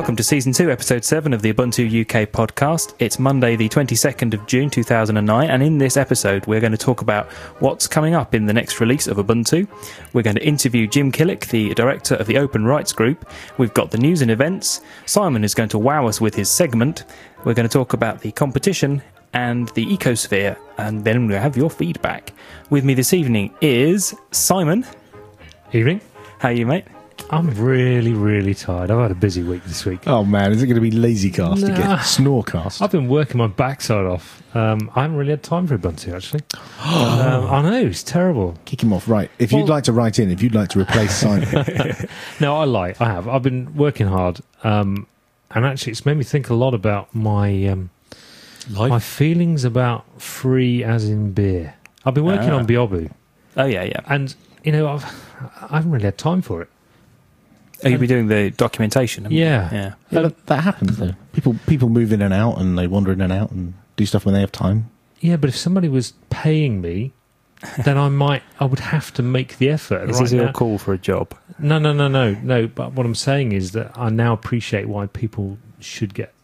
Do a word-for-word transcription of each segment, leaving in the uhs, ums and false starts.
welcome to Season two, Episode seven of the Ubuntu U K podcast. It's Monday the twenty-second of June two thousand nine, and in this episode we're going to talk about what's coming up in the next release of Ubuntu. We're going to interview Jim Killick, the director of the Open Rights Group. We've got the news and events. Simon is going to wow us with his segment. We're going to talk about the competition and the ecosphere, and then we'll have your feedback. With me this evening is Simon. Evening. How are you, mate? I'm really, really tired. I've had a busy week this week. Oh, man, is it going to be LazyCast Nah. again? Snorecast? I've been working my backside off. Um, I haven't really had time for Ubuntu, actually. um, I know, it's terrible. Kick him off. Right. If Well- you'd like to write in, if you'd like to replace Simon. No, I lie. I have. I've been working hard. Um, and actually, it's made me think a lot about my um, my feelings about free as in beer. I've been working Ah. on Biobu. Oh, yeah, yeah. And, you know, I've, I haven't really had time for it. Oh, you'll be doing the documentation, haven't you? Yeah. Yeah. Yeah, that, that happens, though. People people move in and out, and they wander in and out and do stuff when they have time. Yeah, but if somebody was paying me, then I might, I would have to make the effort. Is right this your now. call for a job? No, no, no, no, no. But what I'm saying is that I now appreciate why people should get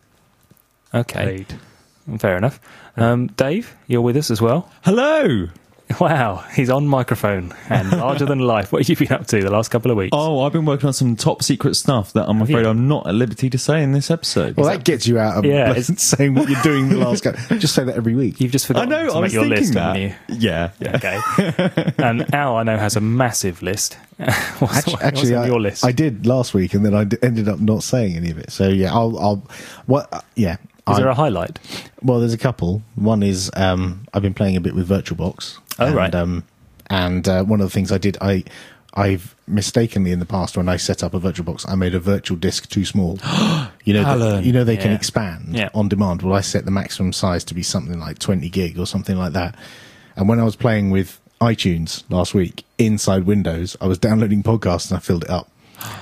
Okay, paid. fair enough. Um, Dave, you're with us as well. Hello! Wow, he's on microphone and larger than life. What have you been up to the last couple of weeks? Oh, I've been working on some top secret stuff that I'm afraid I'm not at liberty to say in this episode. Well, that gets you out of Yeah, like, it's- saying what you're doing the last go. Just say that every week. You've just I forgotten know, to I make was your thinking list, that. haven't you? Yeah. Okay. And Al, I know, has a massive list. what's, Actually, what's actually on I, your list? I did last week, and then I d- ended up not saying any of it. So, yeah, I'll... I'll what? Uh, yeah. Is I- there a highlight? Well, there's a couple. One is um, I've been playing a bit with VirtualBox. Oh, and, right. Um, and uh, one of the things I did, I, I've mistakenly in the past when I set up a VirtualBox, I made a virtual disk too small. You know, the, Alan. you know they can Yeah. expand Yeah. on demand. Well, I set the maximum size to be something like twenty gig or something like that. And when I was playing with iTunes last week inside Windows, I was downloading podcasts and I filled it up.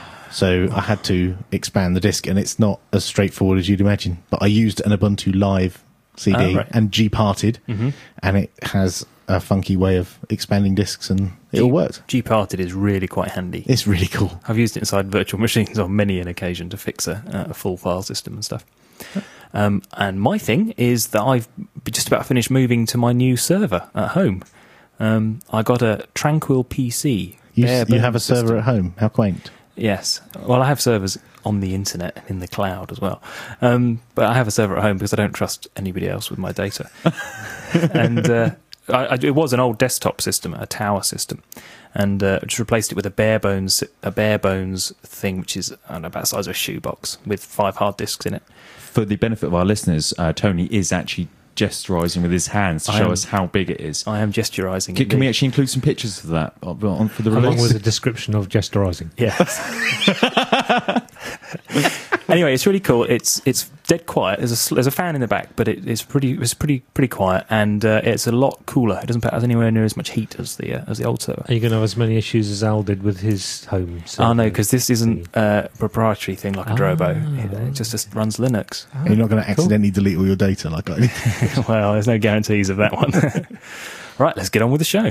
So I had to expand the disk, and it's not as straightforward as you'd imagine. But I used an Ubuntu Live C D Oh, right. and G-parted, Mhm. and it has a funky way of expanding disks, and it all worked. G-parted is really quite handy. It's really cool. I've used it inside virtual machines on many an occasion to fix a, a full file system and stuff. Um, and my thing is that I've just about finished moving to my new server at home. Um, I got a Tranquil P C. You, bare s- you have a bones server system. at home. How quaint. Yes. Well, I have servers on the internet, in the cloud as well. Um, but I have a server at home because I don't trust anybody else with my data. and uh, I, I, it was an old desktop system, a tower system, and uh, just replaced it with a bare bones, a bare bones thing, which is I don't know, about the size of a shoebox with five hard disks in it. For the benefit of our listeners, uh, Tony is actually gesturising with his hands to I show am- us how big it is. I am gesturising. Can, can we indeed. actually include some pictures of that on on- for the Along release? with a description of gesturising. Yes. Anyway, it's really cool. It's it's dead quiet. There's a sl- there's a fan in the back, but it, it's pretty it's pretty pretty quiet, and uh, it's a lot cooler. It doesn't put out anywhere near as much heat as the uh, as the old server. Are you going to have as many issues as Al did with his home? Oh no, server? because this isn't a proprietary thing like a Drobo. Ah. It, it just, just runs Linux. Ah, And you're not going to cool. accidentally delete all your data like I did. Well, there's no guarantees of that one. Right, let's get on with the show.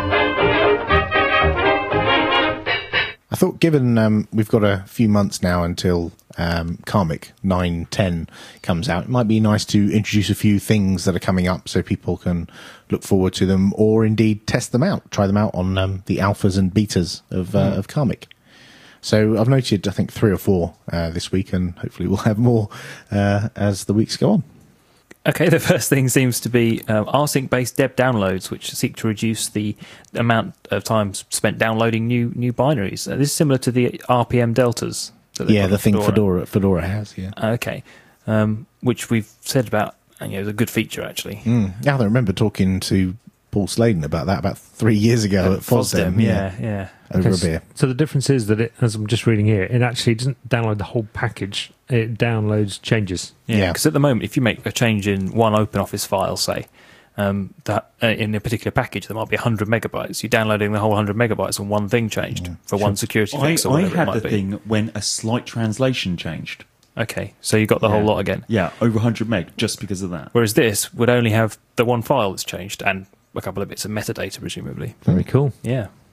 I thought, given um, we've got a few months now until um, Karmic nine ten comes out, it might be nice to introduce a few things that are coming up so people can look forward to them, or indeed test them out, try them out on um, the alphas and betas of, uh, of Karmic. So I've noted, I think, three or four uh, this week, and hopefully we'll have more uh, as the weeks go on. Okay, the first thing seems to be uh, rsync-based deb downloads, which seek to reduce the amount of time spent downloading new new binaries. Uh, this is similar to the R P M deltas. That they've Yeah, got the in thing Fedora Fedora has, yeah. Okay, um, which we've said about, and, you know, it's a good feature actually. Mm. Yeah, I remember talking to Paul Sladen about that about three years ago at FOSDEM. yeah, yeah. Over Okay, a beer. So the difference is that, it, as I'm just reading here, it actually doesn't download the whole package. It downloads changes. Yeah, Yeah. because at the moment, if you make a change in one OpenOffice file, say, um, that uh, in a particular package, there might be one hundred megabytes. You're downloading the whole one hundred megabytes and one thing changed for one security I, fix or I whatever it had might the be. thing when a slight translation changed. Okay, so you got the whole Yeah. lot again. Yeah, over one hundred meg just because of that. Whereas this would only have the one file that's changed and a couple of bits of metadata, presumably. Very cool. Yeah.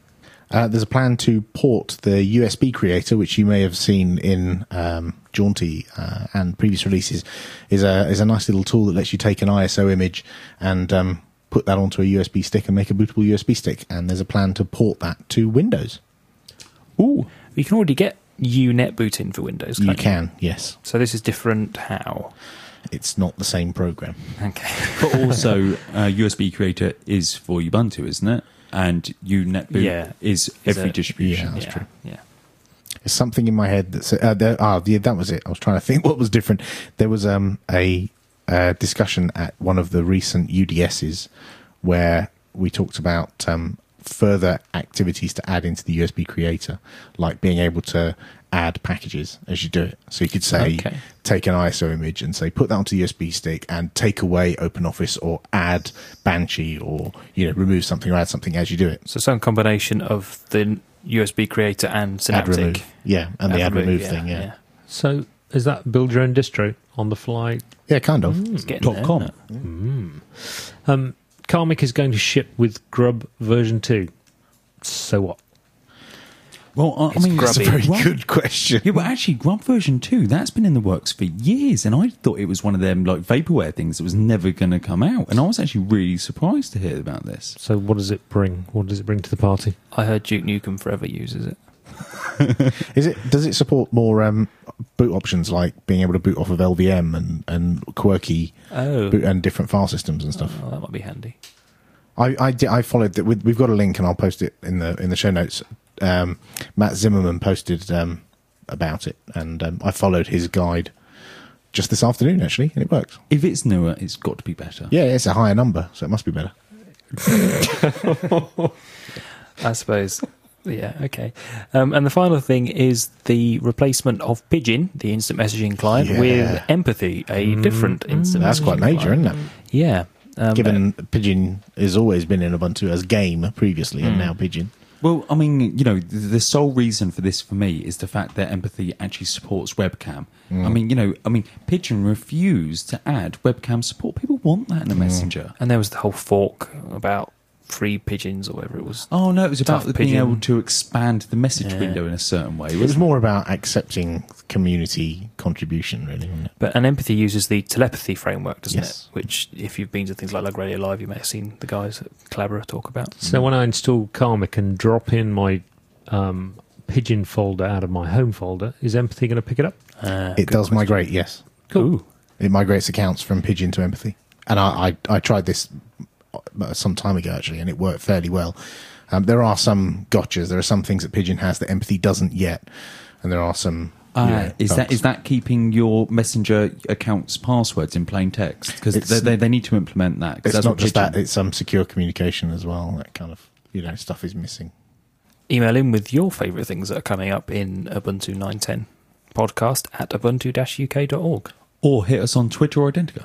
Uh, there's a plan to port the U S B creator, which you may have seen in um, Jaunty uh, and previous releases, is a is a nice little tool that lets you take an I S O image and um, put that onto a U S B stick and make a bootable U S B stick. And there's a plan to port that to Windows. Ooh, you can already get U net booting for Windows. You can't can, yes. So this is different. How? It's not the same program. Okay. But also, uh, U S B Creator is for Ubuntu, isn't it? And U net boot Yeah. is Is every it- distribution. Yeah, that's yeah, true. Yeah. There's something in my head that said, uh, there, ah, yeah, that was it. I was trying to think what was different. There was um, a, a discussion at one of the recent U D Ss where we talked about um, further activities to add into the U S B Creator, like being able to add packages as you do it. So you could say, Okay. take an I S O image and say, put that onto the U S B stick and take away OpenOffice or add Banshee or, you know, remove something or add something as you do it. So some combination of the U S B Creator and Add Synaptic. remove. Yeah, and the add remove thing, yeah. So is that build your own distro on the fly? Yeah, kind of. It's getting Dot there, com. isn't it? Um, Karmic is going to ship with Grub version two. So what? Well, I, I It's mean, That's a grubby. very Grub- good question. Yeah, but actually, Grub version two, that's been in the works for years, and I thought it was one of them like vaporware things that was never going to come out, and I was actually really surprised to hear about this. So what does it bring? What does it bring to the party? I heard Duke Nukem Forever uses it. Is it? Does it support more um, boot options like being able to boot off of L V M and, and quirky Oh. boot and different file systems and stuff? Oh, that might be handy. I I, di- I followed that. We've got a link and I'll post it in the in the show notes. Um, Matt Zimmerman posted um, about it, and um, I followed his guide just this afternoon actually, and it worked. If it's newer, it's got to be better. Yeah, it's a higher number, so it must be better. I suppose. Yeah, okay. Um, and the final thing is the replacement of Pigeon, the instant messaging client, Yeah. with Empathy, a different instant That's messaging quite major, client. isn't it? Yeah. Um, Given Pigeon has always been in Ubuntu as game previously, and now Pigeon. Well, I mean, you know, the, the sole reason for this for me is the fact that Empathy actually supports webcam. I mean, you know, I mean, Pigeon refused to add webcam support. People want that in a messenger. and there was the whole fork about free pigeons or whatever it was. Oh no, it was about Tough being Pigeon. able to expand the message Yeah. window in a certain way. It was wasn't more about accepting community contribution, really, wasn't it? But an Empathy uses the telepathy framework, doesn't Yes. it? Which, if you've been to things like Lug Radio Live, you may have seen the guys at Collabora talk about. So when I install Karmic and drop in my um, Pigeon folder out of my home folder, is Empathy going to pick it up? Uh, It good does question. migrate, yes. Cool. It migrates accounts from Pigeon to Empathy. And I, I, I tried this uh, some time ago, actually, and it worked fairly well. Um, there are some gotchas. There are some things that Pigeon has that Empathy doesn't yet. And there are some... you Uh, know, is that bugs. is that keeping your messenger accounts passwords in plain text? Because It's- they, they, they need to implement that. 'cause It's that's not what just Pigeon- that, it's some secure communication as well. That kind of, you know, stuff is missing. Email in with your favourite things that are coming up in Ubuntu nine ten. Podcast at ubuntu dash u k dot org. Or hit us on Twitter or Identica.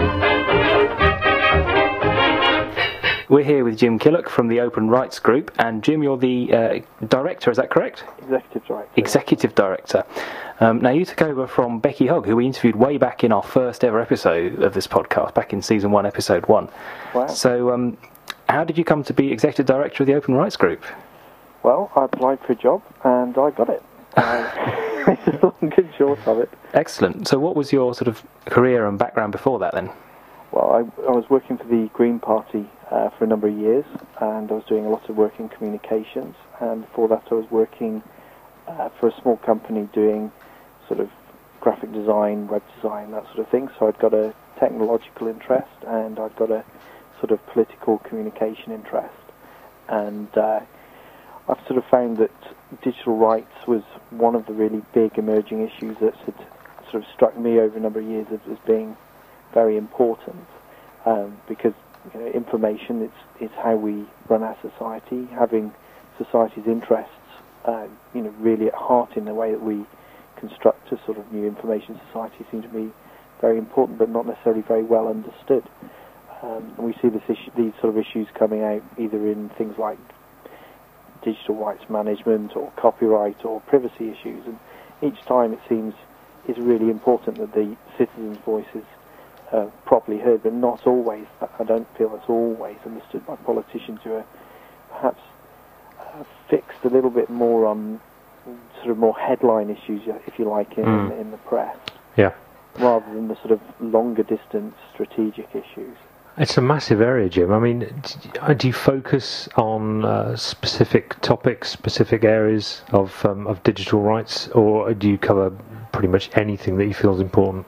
We're here with Jim Killock from the Open Rights Group, and Jim, you're the uh, director, is that correct? Executive Director. Executive Director. Um, now, you took over from Becky Hogg, who we interviewed way back in our first ever episode of this podcast, back in season one, episode one. Wow. So, um, how did you come to be Executive Director of the Open Rights Group? Well, I applied for a job and I got it. Uh, it's the long and short of it. Excellent. So, what was your sort of career and background before that then? Well, I, I was working for the Green Party uh, for a number of years, and I was doing a lot of work in communications. And before that, I was working uh, for a small company doing sort of graphic design, web design, that sort of thing. So I'd got a technological interest, and I'd got a sort of political communication interest. And uh, I've sort of found that digital rights was one of the really big emerging issues that had sort of struck me over a number of years as, as being very important, um, because you know, information is, is how we run our society. Having society's interests uh, you know, really at heart in the way that we construct a sort of new information society seems to be very important, but not necessarily very well understood. Um, and we see this issue, these sort of issues coming out either in things like digital rights management or copyright or privacy issues, and each time it seems it's really important that the citizens' voices are properly heard, but not always. I don't feel that's always understood by politicians who are perhaps uh, fixed a little bit more on sort of more headline issues, if you like, in, Mm. in, in the press, Yeah. rather than the sort of longer distance strategic issues. It's a massive area, Jim. I mean, d- do you focus on uh, specific topics, specific areas of um, of digital rights, or do you cover pretty much anything that you feel is important?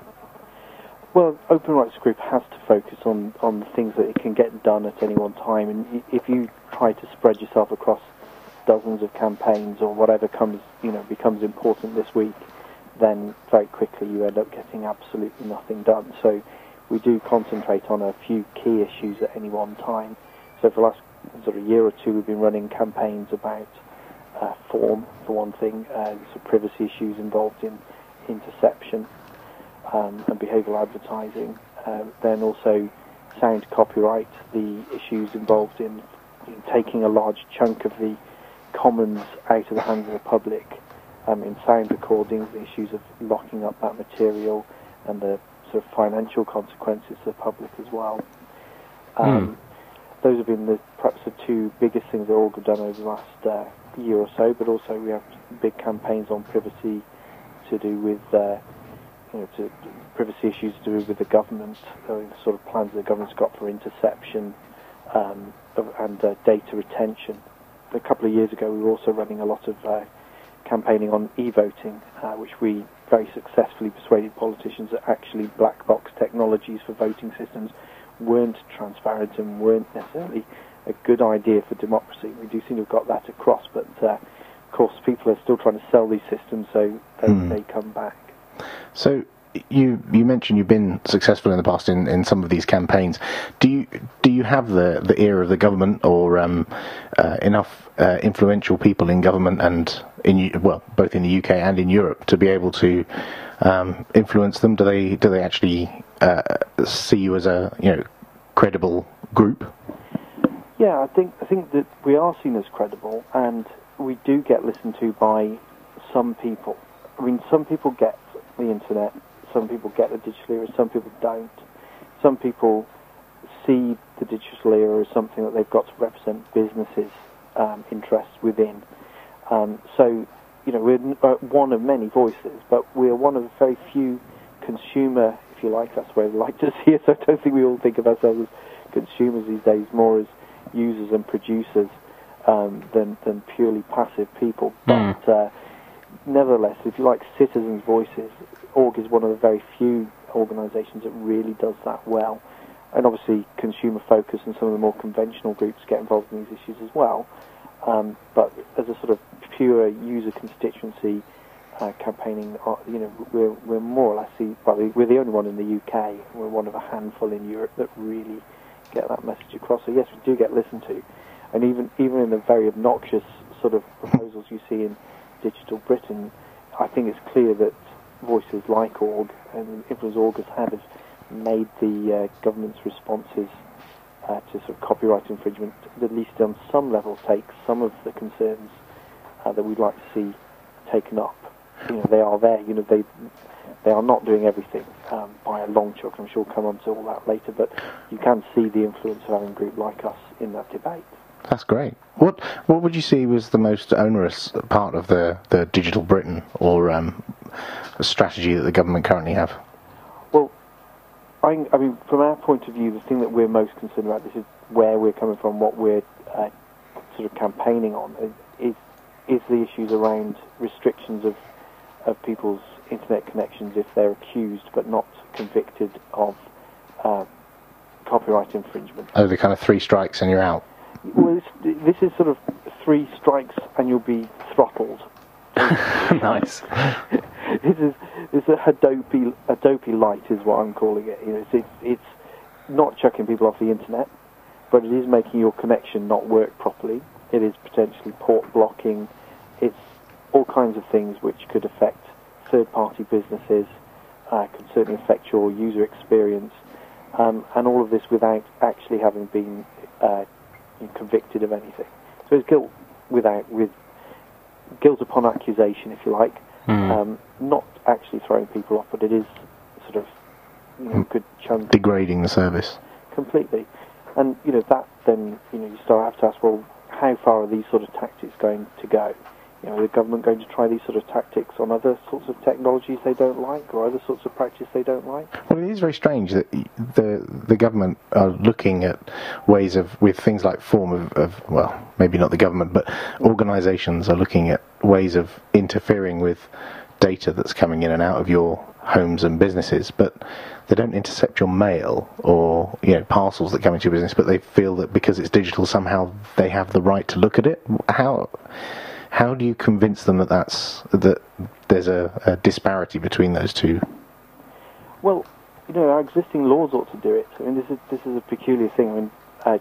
Well, Open Rights Group has to focus on, on the things that it can get done at any one time, and y- if you try to spread yourself across dozens of campaigns or whatever comes, you know, becomes important this week, then very quickly you end up getting absolutely nothing done. So we do concentrate on a few key issues at any one time. So for the last sort of year or two, we've been running campaigns about uh, form, for one thing, uh, so privacy issues involved in interception um, and behavioural advertising. Uh, then also sound copyright, the issues involved in, in taking a large chunk of the commons out of the hands of the public um, in sound recordings, the issues of locking up that material and the sort of financial consequences to the public as well. Um, mm. Those have been the, perhaps the two biggest things that Org have done over the last uh, year or so, but also we have big campaigns on privacy to do with uh, you know, to, privacy issues to do with the government, uh, the sort of plans the government's got for interception um, and uh, data retention. A couple of years ago we were also running a lot of uh, campaigning on e-voting, uh, which we very successfully persuaded politicians that actually black box technologies for voting systems weren't transparent and weren't necessarily a good idea for democracy. We do seem to have got that across, but uh, of course people are still trying to sell these systems, so they, mm. they come back. So you you mentioned you've been successful in the past in, in some of these campaigns. Do you do you have the, the ear of the government, or um, uh, enough uh, influential people in government and in well both in the U K and in Europe to be able to um, influence them? Do they do they actually uh, see you as a you know credible group? Yeah, I think I think that we are seen as credible, and we do get listened to by some people. I mean, some people get the internet, some people get the digital era, some people don't. Some people see the digital era as something that they've got to represent businesses' um, interests within. Um, so, you know, we're uh, one of many voices, but we're one of the very few consumer, if you like, that's the way we like to see it. So I don't think we all think of ourselves as consumers these days, more as users and producers um, than, than purely passive people. Mm. But uh, nevertheless, if you like citizens' voices, Org is one of the very few organisations that really does that well. And obviously Consumer Focus and some of the more conventional groups get involved in these issues as well. Um, but as a sort of pure user constituency uh, campaigning, uh, you know, we're, we're more or less, the, well, we're the only one in the U K. We're one of a handful in Europe that really get that message across. So yes, we do get listened to. And even, even in the very obnoxious sort of proposals you see in Digital Britain, I think it's clear that voices like Org and the influence Org has had has made the uh, government's responses uh, to sort of copyright infringement, at least on some level, take some of the concerns uh, that we'd like to see taken up. You know, they are there. You know, they they are not doing everything um, by a long chalk. I'm sure we'll come on to all that later, but you can see the influence of having a group like us in that debate. That's great. What what would you see was the most onerous part of the, the Digital Britain or um, strategy that the government currently have? Well, I, I mean, from our point of view, the thing that we're most concerned about, this is where we're coming from, what we're uh, sort of campaigning on, is is the issues around restrictions of of people's internet connections if they're accused but not convicted of uh, copyright infringement. Oh, the kind of three strikes and you're out. Well, this, this is sort of three strikes and you'll be throttled. Nice. this is this is a Hadopi Hadopi light is what I'm calling it. You know, it's, it's it's not chucking people off the internet, but it is making your connection not work properly. It is potentially port blocking. It's all kinds of things which could affect third-party businesses, uh, could certainly affect your user experience, um, and all of this without actually having been uh, convicted of anything. So it's guilt without with guilt upon accusation, if you like. Mm. Um, not actually throwing people off, but it is sort of you know good chunk degrading the service completely. And you know that then you know you start have to ask, well, how far are these sort of tactics going to go? You know, are the government going to try these sort of tactics on other sorts of technologies they don't like, or other sorts of practice they don't like? Well, it is very strange that the the government are looking at ways of, with things like form of, of well, maybe not the government, but organisations are looking at ways of interfering with data that's coming in and out of your homes and businesses, but they don't intercept your mail or, you know, parcels that come into your business, but they feel that because it's digital somehow they have the right to look at it. How... How do you convince them that that's that there's a, a disparity between those two? Well, you know, our existing laws ought to do it. I mean, this is this is a peculiar thing. I mean, uh,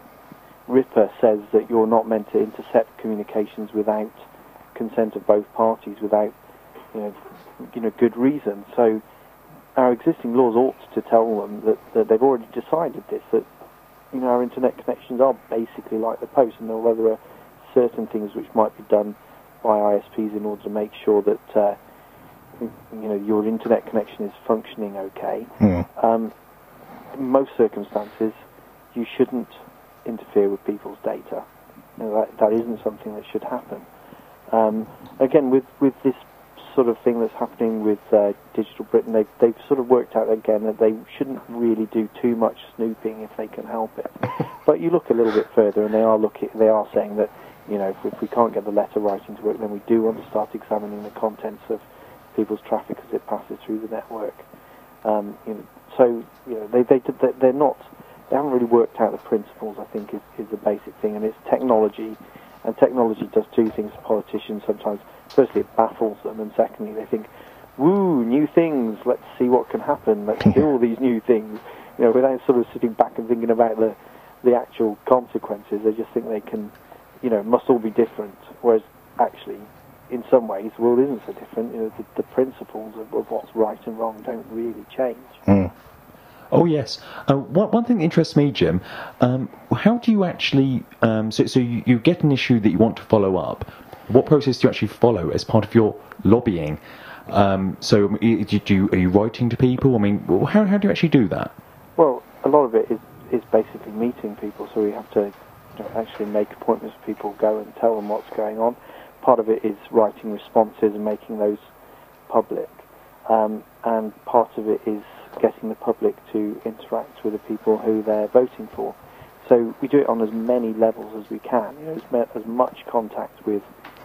RIPA says that you're not meant to intercept communications without consent of both parties, without you know, you know, good reason. So, our existing laws ought to tell them that, that they've already decided this. That you know, our internet connections are basically like the post, and although there are certain things which might be done by I S Ps in order to make sure that uh, you know your internet connection is functioning okay. Mm. Um, in most circumstances, you shouldn't interfere with people's data. You know, that that isn't something that should happen. Um, again, with with this sort of thing that's happening with uh, Digital Britain, they've they've sort of worked out again that they shouldn't really do too much snooping if they can help it. But you look a little bit further, and they are looking. They are saying that. You know, if, if we can't get the letter writing to work, then we do want to start examining the contents of people's traffic as it passes through the network. Um, you know, so, you know, they, they, they're not, they haven't really worked out the principles, I think, is, is the basic thing. And it's technology, and technology does two things to politicians sometimes. Firstly, it baffles them, and secondly, they think, woo, new things, let's see what can happen, let's do all these new things. You know, without sort of sitting back and thinking about the, the actual consequences, they just think they can... you know, must all be different, whereas actually, in some ways, the world isn't so different. You know, the, the principles of, of what's right and wrong don't really change. Mm. Oh, yes. Uh, one, one thing that interests me, Jim, um, how do you actually, um, so, so you, you get an issue that you want to follow up. What process do you actually follow as part of your lobbying? Um, so do you, are you writing to people? I mean, how, how do you actually do that? Well, a lot of it is, is basically meeting people, so we have to actually make appointments for people, go and tell them what's going on. Part of it is writing responses and making those public, um, and part of it is getting the public to interact with the people who they're voting for. So we do it on as many levels as we can. You know, as, me- as much contact with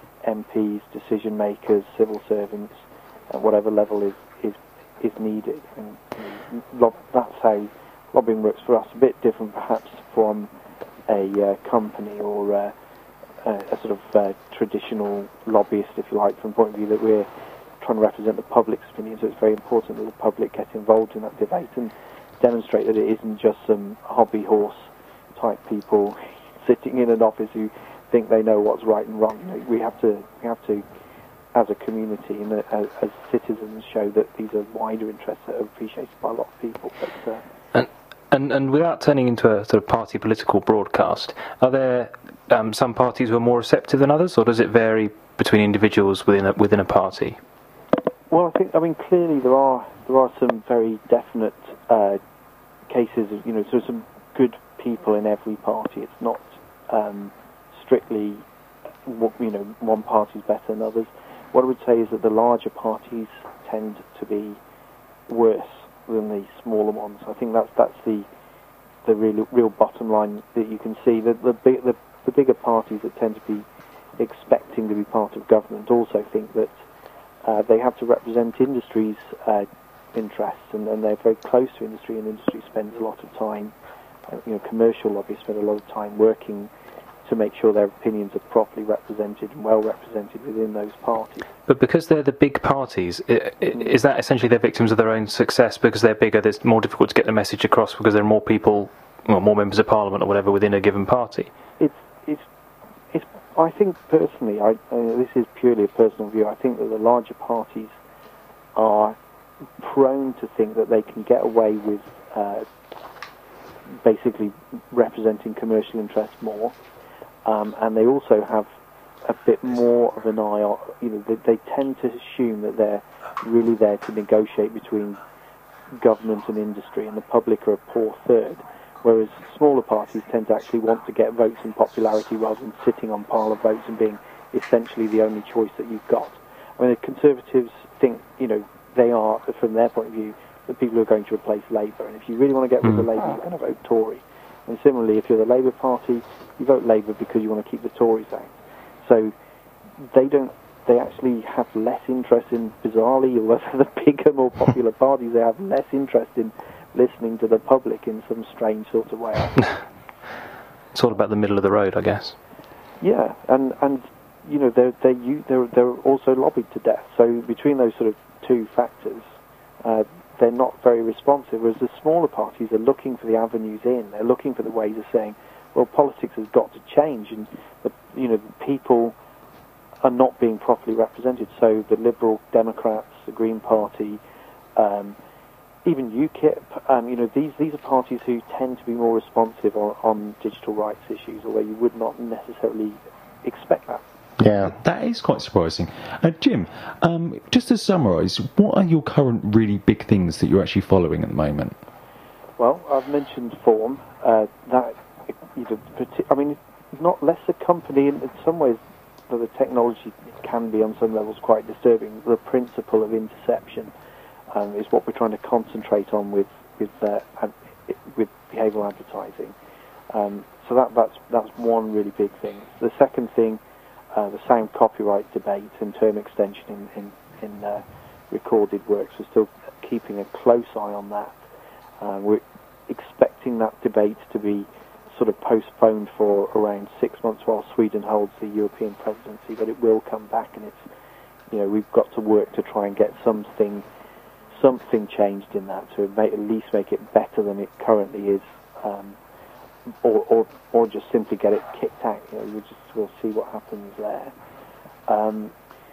M Ps, decision makers, civil servants, at whatever level is is, is needed. And you know, lo- that's how lobbying works for us. A bit different, perhaps, from a uh, company or uh, a, a sort of uh, traditional lobbyist, if you like, from the point of view that we're trying to represent the public's opinion. So it's very important that the public get involved in that debate and demonstrate that it isn't just some hobby horse type people sitting in an office who think they know what's right and wrong. You know, we have to, we have to, as a community and uh, as, as citizens, show that these are wider interests that are appreciated by a lot of people. But, uh, and And, and without turning into a sort of party political broadcast, are there um, some parties who are more receptive than others, or does it vary between individuals within a, within a party? Well, I think I mean clearly there are there are some very definite uh, cases of, you know, so some good people in every party. It's not um, strictly you know one party's better than others. What I would say is that the larger parties tend to be worse than the smaller ones. I think that's that's the the real real bottom line that you can see. The the, big, the the bigger parties that tend to be expecting to be part of government also think that uh, they have to represent industry's uh, interests, and, and they're very close to industry, and industry spends a lot of time. Uh, you know, commercial lobbyists spend a lot of time working to make sure their opinions are properly represented and well represented within those parties. But because they're the big parties, is that essentially they're victims of their own success? Because they're bigger, it's more difficult to get the message across because there are more people, well, more members of parliament or whatever within a given party? It's, it's, it's. I think personally, I, uh, this is purely a personal view, I think that the larger parties are prone to think that they can get away with uh, basically representing commercial interests more. Um, and they also have a bit more of an eye on, you know, they, they tend to assume that they're really there to negotiate between government and industry, and the public are a poor third. whereas smaller parties tend to actually want to get votes and popularity rather than sitting on pile of votes and being essentially the only choice that you've got. I mean, the Conservatives think, you know, they are, from their point of view, the people who are going to replace Labour, and if you really want to get rid of Labour, you're going to vote Tory. And similarly, if you're the Labour Party, you vote Labour because you want to keep the Tories out. So they don't. They actually have less interest in, bizarrely, although they're the bigger, more popular parties, they have less interest in listening to the public in some strange sort of way. It's all about the middle of the road, I guess. Yeah, and and you know they're they they're they're also lobbied to death. So between those sort of two factors, uh, they're not very responsive. Whereas the smaller parties are looking for the avenues in. They're looking for the ways of saying, well, politics has got to change, and the, you know the people are not being properly represented. So the Liberal Democrats, the Green Party, um, even UKIP, um, you know, these these are parties who tend to be more responsive on, on digital rights issues, although you would not necessarily expect that. Yeah. That is quite surprising. Uh, Jim, um, just to summarise, what are your current really big things that you're actually following at the moment? Well, I've mentioned Form. Uh, that, you know, I mean, it's not less a company in, in some ways. The technology can be on some levels quite disturbing. The principle of interception um, is what we're trying to concentrate on with with uh, ad, with behavioural advertising. Um, so that that's that's one really big thing. The second thing, uh, the sound copyright debate and term extension in in, in uh, recorded works. We're still keeping a close eye on that. Uh, we're expecting that debate to be sort of postponed for around six months while Sweden holds the European presidency, but it will come back, and it's, you know, we've got to work to try and get something something changed in that to make, at least make it better than it currently is, um, or, or or just simply get it kicked out. You know, we'll just we'll see what happens there. Um,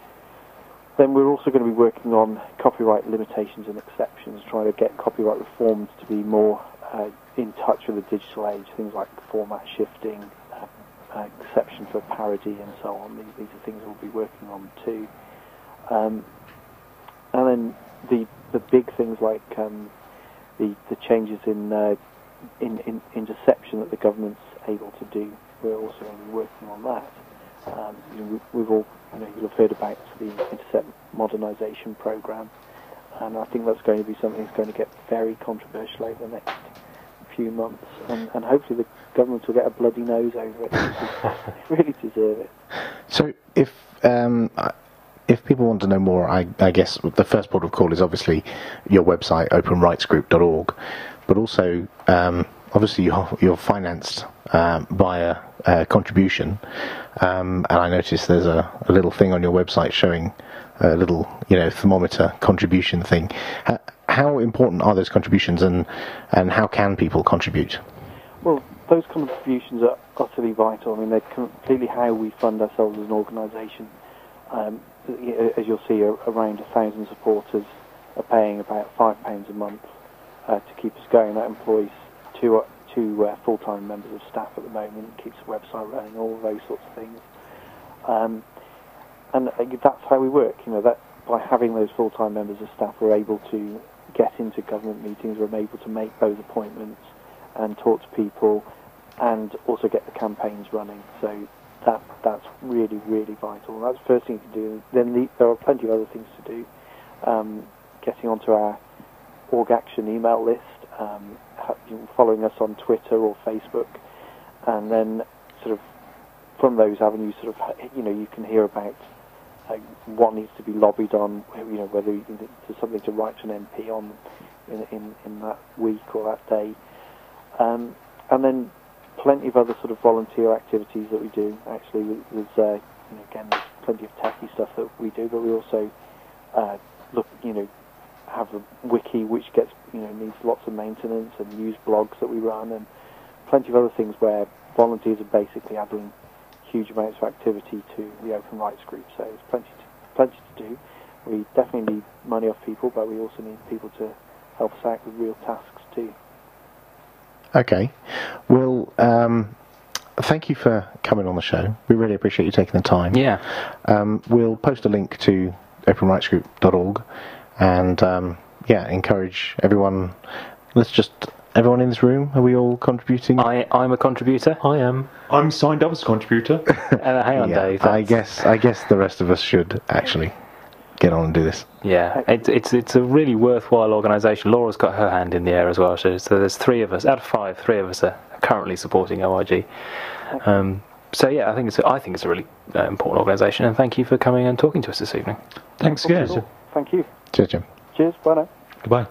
then we're also going to be working on copyright limitations and exceptions, trying to get copyright reforms to be more uh, in touch with the digital age, things like format shifting, uh, uh, exception for parody and so on. These, these are things we'll be working on too. Um, and then the the big things like um, the the changes in, uh, in in interception that the government's able to do. We're also going to be working on that. Um, you know, we, we've all, you know, you'll have heard about the Intercept Modernisation Programme, and I think that's going to be something that's going to get very controversial over the next few months, and, and hopefully the government will get a bloody nose over it. They really deserve it. So if um, if people want to know more, I, I guess the first port of call is obviously your website, open rights group dot org, but also um, obviously you're, you're financed um, via uh, contribution, um, and I noticed there's a, a little thing on your website showing a little, you know, thermometer contribution thing. How, how important are those contributions, and and how can people contribute? Well, those contributions are utterly vital. I mean, they're completely how we fund ourselves as an organisation. Um, as you'll see, around a thousand supporters are paying about five pounds a month uh, to keep us going. That employs two uh, two uh, full-time members of staff at the moment, keeps the website running, all of those sorts of things. Um, and uh, that's how we work. You know, that by having those full-time members of staff, we're able to get into government meetings. We're able to make those appointments and talk to people, and also get the campaigns running. So that that's really, really vital. And that's the first thing you can do. Then the, there are plenty of other things to do. Um, getting onto our Org Action email list, um, following us on Twitter or Facebook, and then sort of from those avenues, sort of, you know, you can hear about uh, what needs to be lobbied on. You know, whether there's something to write to an M P on in in, in that week or that day. Um, and then plenty of other sort of volunteer activities that we do. Actually, there's uh, you know, again, there's plenty of techie stuff that we do, but we also uh, look, you know, have a wiki which gets, you know, needs lots of maintenance, and news blogs that we run, and plenty of other things where volunteers are basically adding huge amounts of activity to the Open Rights Group. So there's plenty to, plenty to do. We definitely need money off people, but we also need people to help us out with real tasks too. Okay. Well, um, thank you for coming on the show. We really appreciate you taking the time. Yeah. Um, we'll post a link to open rights group dot org, and um, yeah, encourage everyone. Let's just everyone in this room, are we all contributing? I, I'm a contributor. I am. I'm signed up as a contributor. Uh, hang on, Yeah, Dave. I that's- guess. I guess the rest of us should actually get on and do this. Yeah, it's it's it's a really worthwhile organisation. Laura's got her hand in the air as well. So, so there's three of us out of five. Three of us are currently supporting O I G. Um, so yeah, I think it's a, I think it's a really uh, important organisation. And thank you for coming and talking to us this evening. Thanks again. Cool. Thank you. Cheers, Jim. Cheers. Bye now. Goodbye.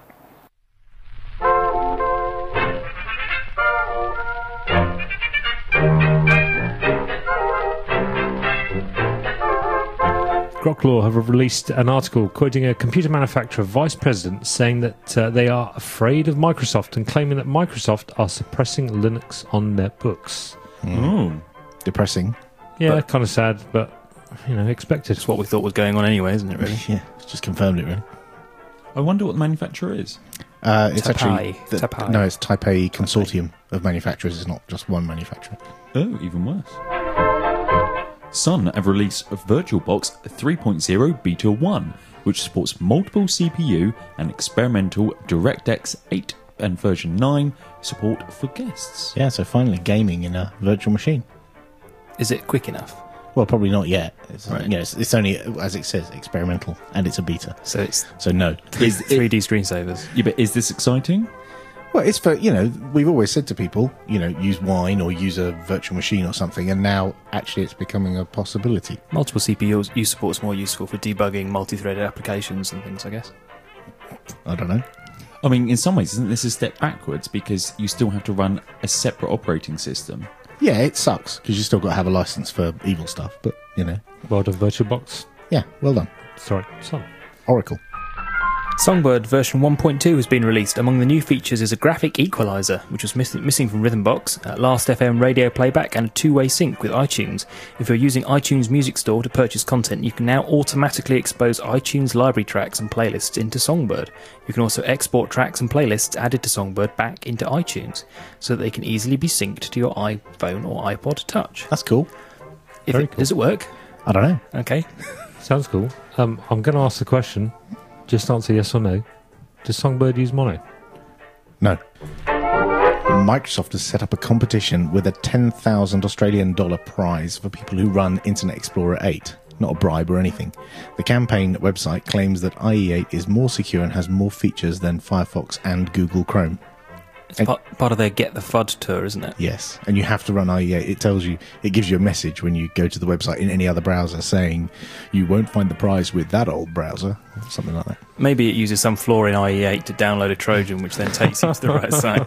Grok have released an article quoting a computer manufacturer vice president saying that uh, they are afraid of Microsoft and claiming that Microsoft are suppressing Linux on their books. Oh. Depressing. Yeah, kind of sad, but, you know, expected. It's what we thought was going on anyway, isn't it, really? Yeah, it's just confirmed it, really. I wonder what the manufacturer is. Uh, it's Taipei. actually the, Taipei. no, it's Taipei Consortium of manufacturers. It's not just one manufacturer. Oh, even worse. Sun have released VirtualBox three point oh Beta one, which supports multiple C P U and experimental DirectX eight and version nine support for guests. Yeah, so finally gaming in a virtual machine. Is it quick enough? Well, probably not yet. It's, Right. you know, it's, it's only, as it says, experimental, and it's a beta. So it's So no. Is three D screensavers. Yeah, but is this exciting? Well, it's for, you know, we've always said to people, you know, use Wine or use a virtual machine or something, and now actually it's becoming a possibility. Multiple C P U support is more useful for debugging multi-threaded applications and things, I guess. I don't know. I mean, in some ways, isn't this a step backwards because you still have to run a separate operating system? Yeah, it sucks, because you still got to have a license for evil stuff, but, you know, World of VirtualBox. yeah, well done. Sorry, son. Oracle. Songbird version one point two has been released. Among the new features is a graphic equalizer, which was miss- missing from Rhythmbox, uh, Last F M radio playback, and a two-way sync with iTunes. If you're using iTunes Music Store to purchase content, you can now automatically expose iTunes library tracks and playlists into Songbird. You can also export tracks and playlists added to Songbird back into iTunes, so that they can easily be synced to your iPhone or iPod Touch. That's cool. If Very it, cool. Does it work? I don't know. Okay. Sounds cool. Um, I'm going to ask the question. Just answer yes or no. Does Songbird use mono? No. Microsoft has set up a competition with a ten thousand Australian dollar prize for people who run Internet Explorer eight. Not a bribe or anything. The campaign website claims that I E eight is more secure and has more features than Firefox and Google Chrome. It's part, part of their Get the F U D tour, isn't it? Yes, and you have to run I E eight. It tells you, it gives you a message when you go to the website in any other browser saying you won't find the prize with that old browser, or something like that. Maybe it uses some flaw in I E eight to download a Trojan, which then takes you to the right site.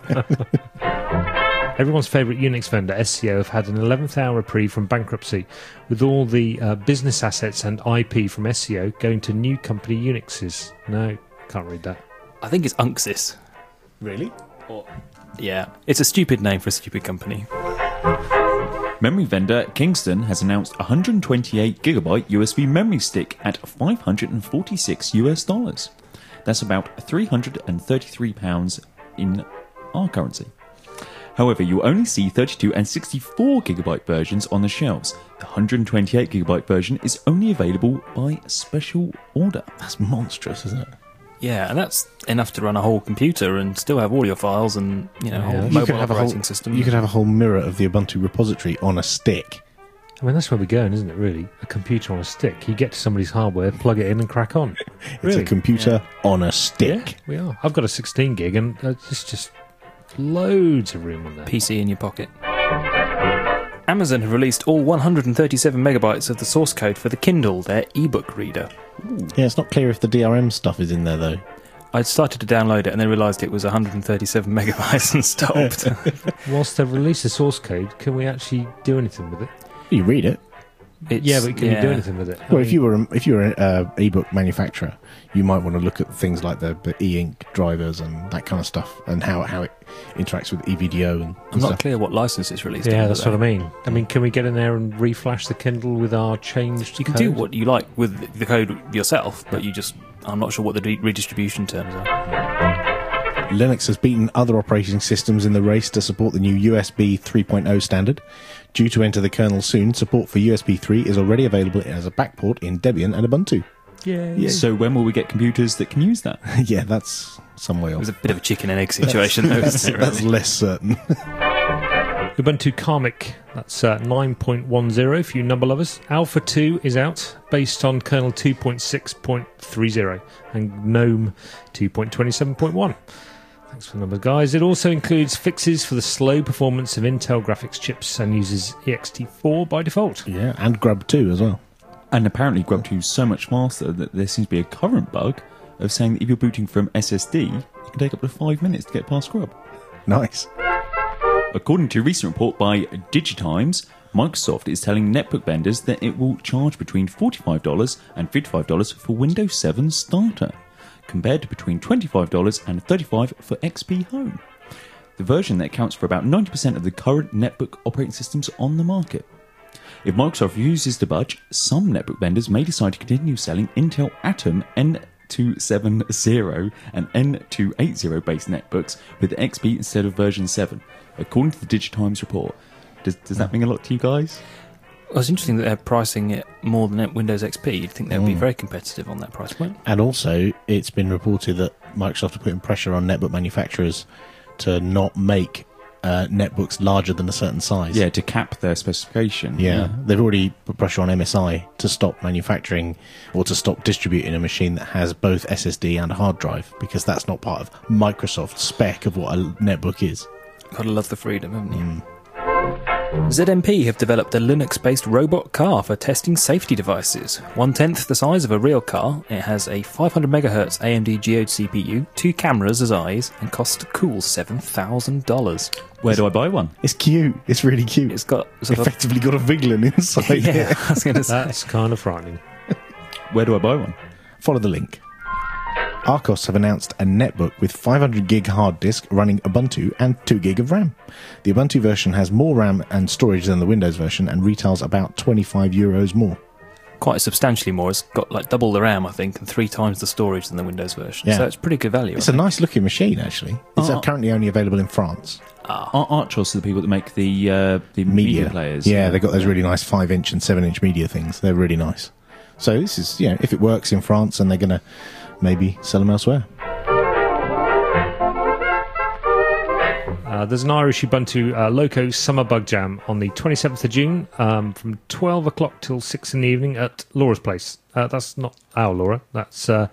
Everyone's favourite Unix vendor, S C O, have had an eleventh hour reprieve from bankruptcy, with all the uh, business assets and I P from S C O going to new company Unixes. No, can't read that. I think it's Unxis. Really? Yeah, it's a stupid name for a stupid company. Memory vendor Kingston has announced one hundred twenty-eight gigabyte U S B memory stick at five hundred forty-six US dollars. That's about three hundred thirty-three pounds in our currency. However, you'll only see thirty-two and sixty-four gigabyte versions on the shelves. The one hundred twenty-eight gigabyte version is only available by special order. That's monstrous, isn't it? Yeah, and that's enough to run a whole computer and still have all your files and, you know, a whole Yeah. You mobile could have a operating whole system. You could have a whole mirror of the Ubuntu repository on a stick. I mean, that's where we're going, isn't it, really? A computer on a stick. You get to somebody's hardware, plug it in and crack on. It's Really? a computer on a stick. Yeah, we are. I've got a sixteen gig and uh, it's just loads of room on there. P C in your pocket. Amazon have released all one hundred thirty-seven megabytes of the source code for the Kindle, their ebook reader. Yeah, it's not clear if the D R M stuff is in there, though. I started to download it and then realised it was one hundred thirty-seven megabytes and stopped. Whilst they've released the source code, can we actually do anything with it? You read it. It's- yeah, but can yeah. you do anything with it? I Well, if mean, you were a, if you were an uh, ebook manufacturer, you might want to look at things like the, the e-ink drivers and that kind of stuff, and how how it interacts with E V D O and, and I'm not stuff. clear what license it's released Yeah, under, that's though. what I mean. I mean, can we get in there and reflash the Kindle with our changed You can code? do what you like with the code yourself, but you just... I'm not sure what the de- redistribution terms are. Linux has beaten other operating systems in the race to support the new U S B three point oh standard. Due to enter the kernel soon, support for U S B three is already available as a backport in Debian and Ubuntu. Yeah. So when will we get computers that can use that? Yeah, that's some way It was off. a bit of a chicken and egg situation, though, That's, wasn't it, that's really? less certain. Ubuntu Karmic, that's uh, nine point ten for you number lovers. Alpha two is out, based on kernel two point six point thirty, and GNOME two point twenty-seven point one. Thanks for the number, guys. It also includes fixes for the slow performance of Intel graphics chips and uses E X T four by default. Yeah, and Grub two as well. And apparently Grub two is so much faster that there seems to be a current bug of saying that if you're booting from S S D, it can take up to five minutes to get past Grub. Nice. According to a recent report by Digitimes, Microsoft is telling netbook vendors that it will charge between forty-five dollars and fifty-five dollars for Windows seven Starter, compared to between twenty-five dollars and thirty-five dollars for X P Home, the version that accounts for about ninety percent of the current netbook operating systems on the market. If Microsoft refuses to budge, some netbook vendors may decide to continue selling Intel Atom N two seventy and N two eighty based netbooks with X P instead of version seven, according to the Digitimes report. Does, does that mean a lot to you guys? Well, it's interesting that they're pricing it more than Windows X P. You'd think they'd be Mm. very competitive on that price point. And also, it's been reported that Microsoft are putting pressure on netbook manufacturers to not make uh, netbooks larger than a certain size. Yeah, to cap their specification. Yeah, they've already put pressure on M S I to stop manufacturing or to stop distributing a machine that has both S S D and a hard drive, because that's not part of Microsoft's spec of what a netbook is. Gotta love the freedom, haven't you? Z M P have developed a Linux-based robot car for testing safety devices. One-tenth the size of a real car, it has a five hundred megahertz A M D Geode C P U, two cameras as eyes, and costs a cool seven thousand dollars. Where do I buy one? It's cute. It's really cute. It's got sort of... effectively got a Viglin inside Yeah, it. I was going to say. That's kind of frightening. Where do I buy one? Follow the link. Arcos have announced a netbook with five hundred gig hard disk running Ubuntu and two gig of RAM. The Ubuntu version has more RAM and storage than the Windows version and retails about twenty-five euros more. Quite substantially more. It's got like double the RAM, I think, and three times the storage than the Windows version. Yeah. So it's pretty good value. It's I a nice looking machine, actually. It's Oh. uh, currently only available in France. Ar- Archos are the people that make the uh, the media, players. Yeah, they've got those really nice five inch and seven inch media things. They're really nice. So this is, you know, if it works in France, and they're going to maybe sell them elsewhere. Uh, there's an Irish Ubuntu uh, Loco Summer Bug Jam on the twenty-seventh of June um, from twelve o'clock till six in the evening at Laura's place. Uh, that's not our Laura. That's uh,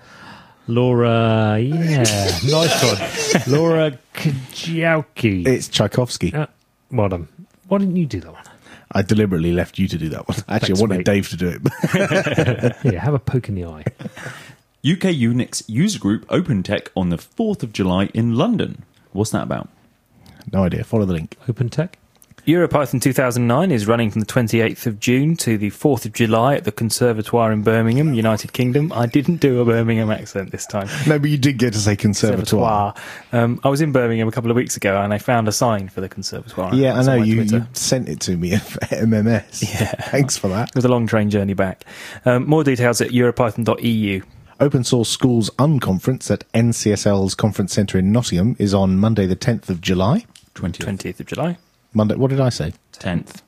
Laura, yeah, nice one. Laura Kajauki. It's Tchaikovsky. Uh, well done. Why didn't you do that one? I deliberately left you to do that one. Actually, Thanks, I wanted mate. Dave to do it. Yeah, have a poke in the eye. U K Unix user group OpenTech on the fourth of July in London. What's that about? No idea. Follow the link. OpenTech? EuroPython two thousand nine is running from the twenty-eighth of June to the fourth of July at the Conservatoire in Birmingham, United Kingdom. I didn't do a Birmingham accent this time. No, but you did get to say conservatoire. Um, I was in Birmingham a couple of weeks ago and I found a sign for the Conservatoire. Yeah, I It's on know. my You, Twitter. you sent it to me at M M S. Yeah. Thanks for that. It was a long train journey back. Um, more details at europython dot e u. Open Source Schools Unconference at N C S L's Conference Centre in Nottingham is on Monday the tenth of July. twentieth. twentieth of July. Monday, what did I say? tenth.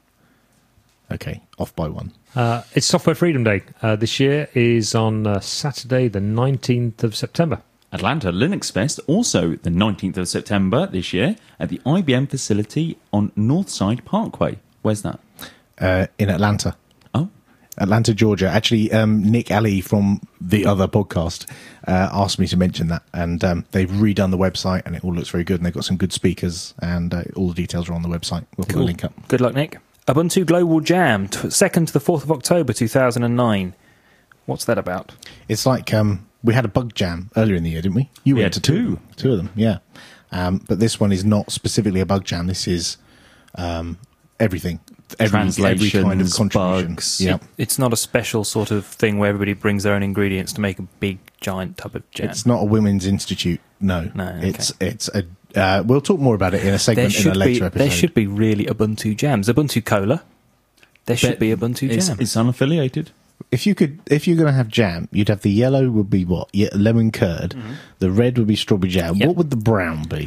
Okay, off by one. Uh, it's Software Freedom Day. Uh, this year is on uh, Saturday, the nineteenth of September. Atlanta Linux Fest, also the nineteenth of September this year, at the I B M facility on Northside Parkway. Where's that? Uh, in Atlanta. Oh, Atlanta, Georgia. Actually, um, Nick Alley from the other podcast uh, asked me to mention that, and um, they've redone the website, and it all looks very good, and they've got some good speakers, and uh, all the details are on the website. We'll put a link up. Good luck, Nick. Ubuntu Global Jam, t- second to the fourth of October two thousand nine. What's that about? It's like um, we had a bug jam earlier in the year, didn't we? You We went had to two, two. of them, two of them, yeah. Um, but this one is not specifically a bug jam. This is um, everything, every, every kind of Translations, contribution. bugs. Yeah. It's not a special sort of thing where everybody brings their own ingredients to make a big, giant tub of jam. It's not a women's institute. No, No, okay. it's it's a. Uh, we'll talk more about it in a there segment in a should, later be, episode. there should be really Ubuntu jams. Ubuntu Cola. There should But be Ubuntu it's, Jam. it's unaffiliated. If you could, if you're going to have jam, you'd have the yellow would be what? Yeah, lemon curd. The red would be strawberry jam. Yep. What would the brown be?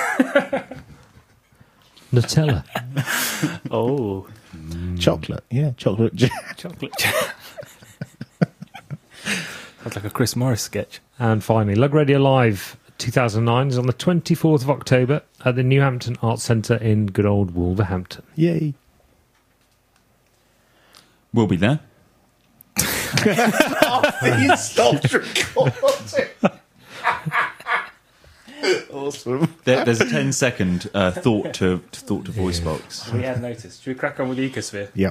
Nutella. Oh, Chocolate. Yeah, chocolate jam. chocolate jam. That's like a Chris Morris sketch. And finally, Lug Radio Live two thousand nine is on the twenty-fourth of October at the New Hampton Arts Centre in good old Wolverhampton. Yay. We'll be there. You stopped recording. Awesome. There, there's a ten second uh, thought to, to thought to voice box. We had noticed. Should we crack on with the Ecosphere? Yep.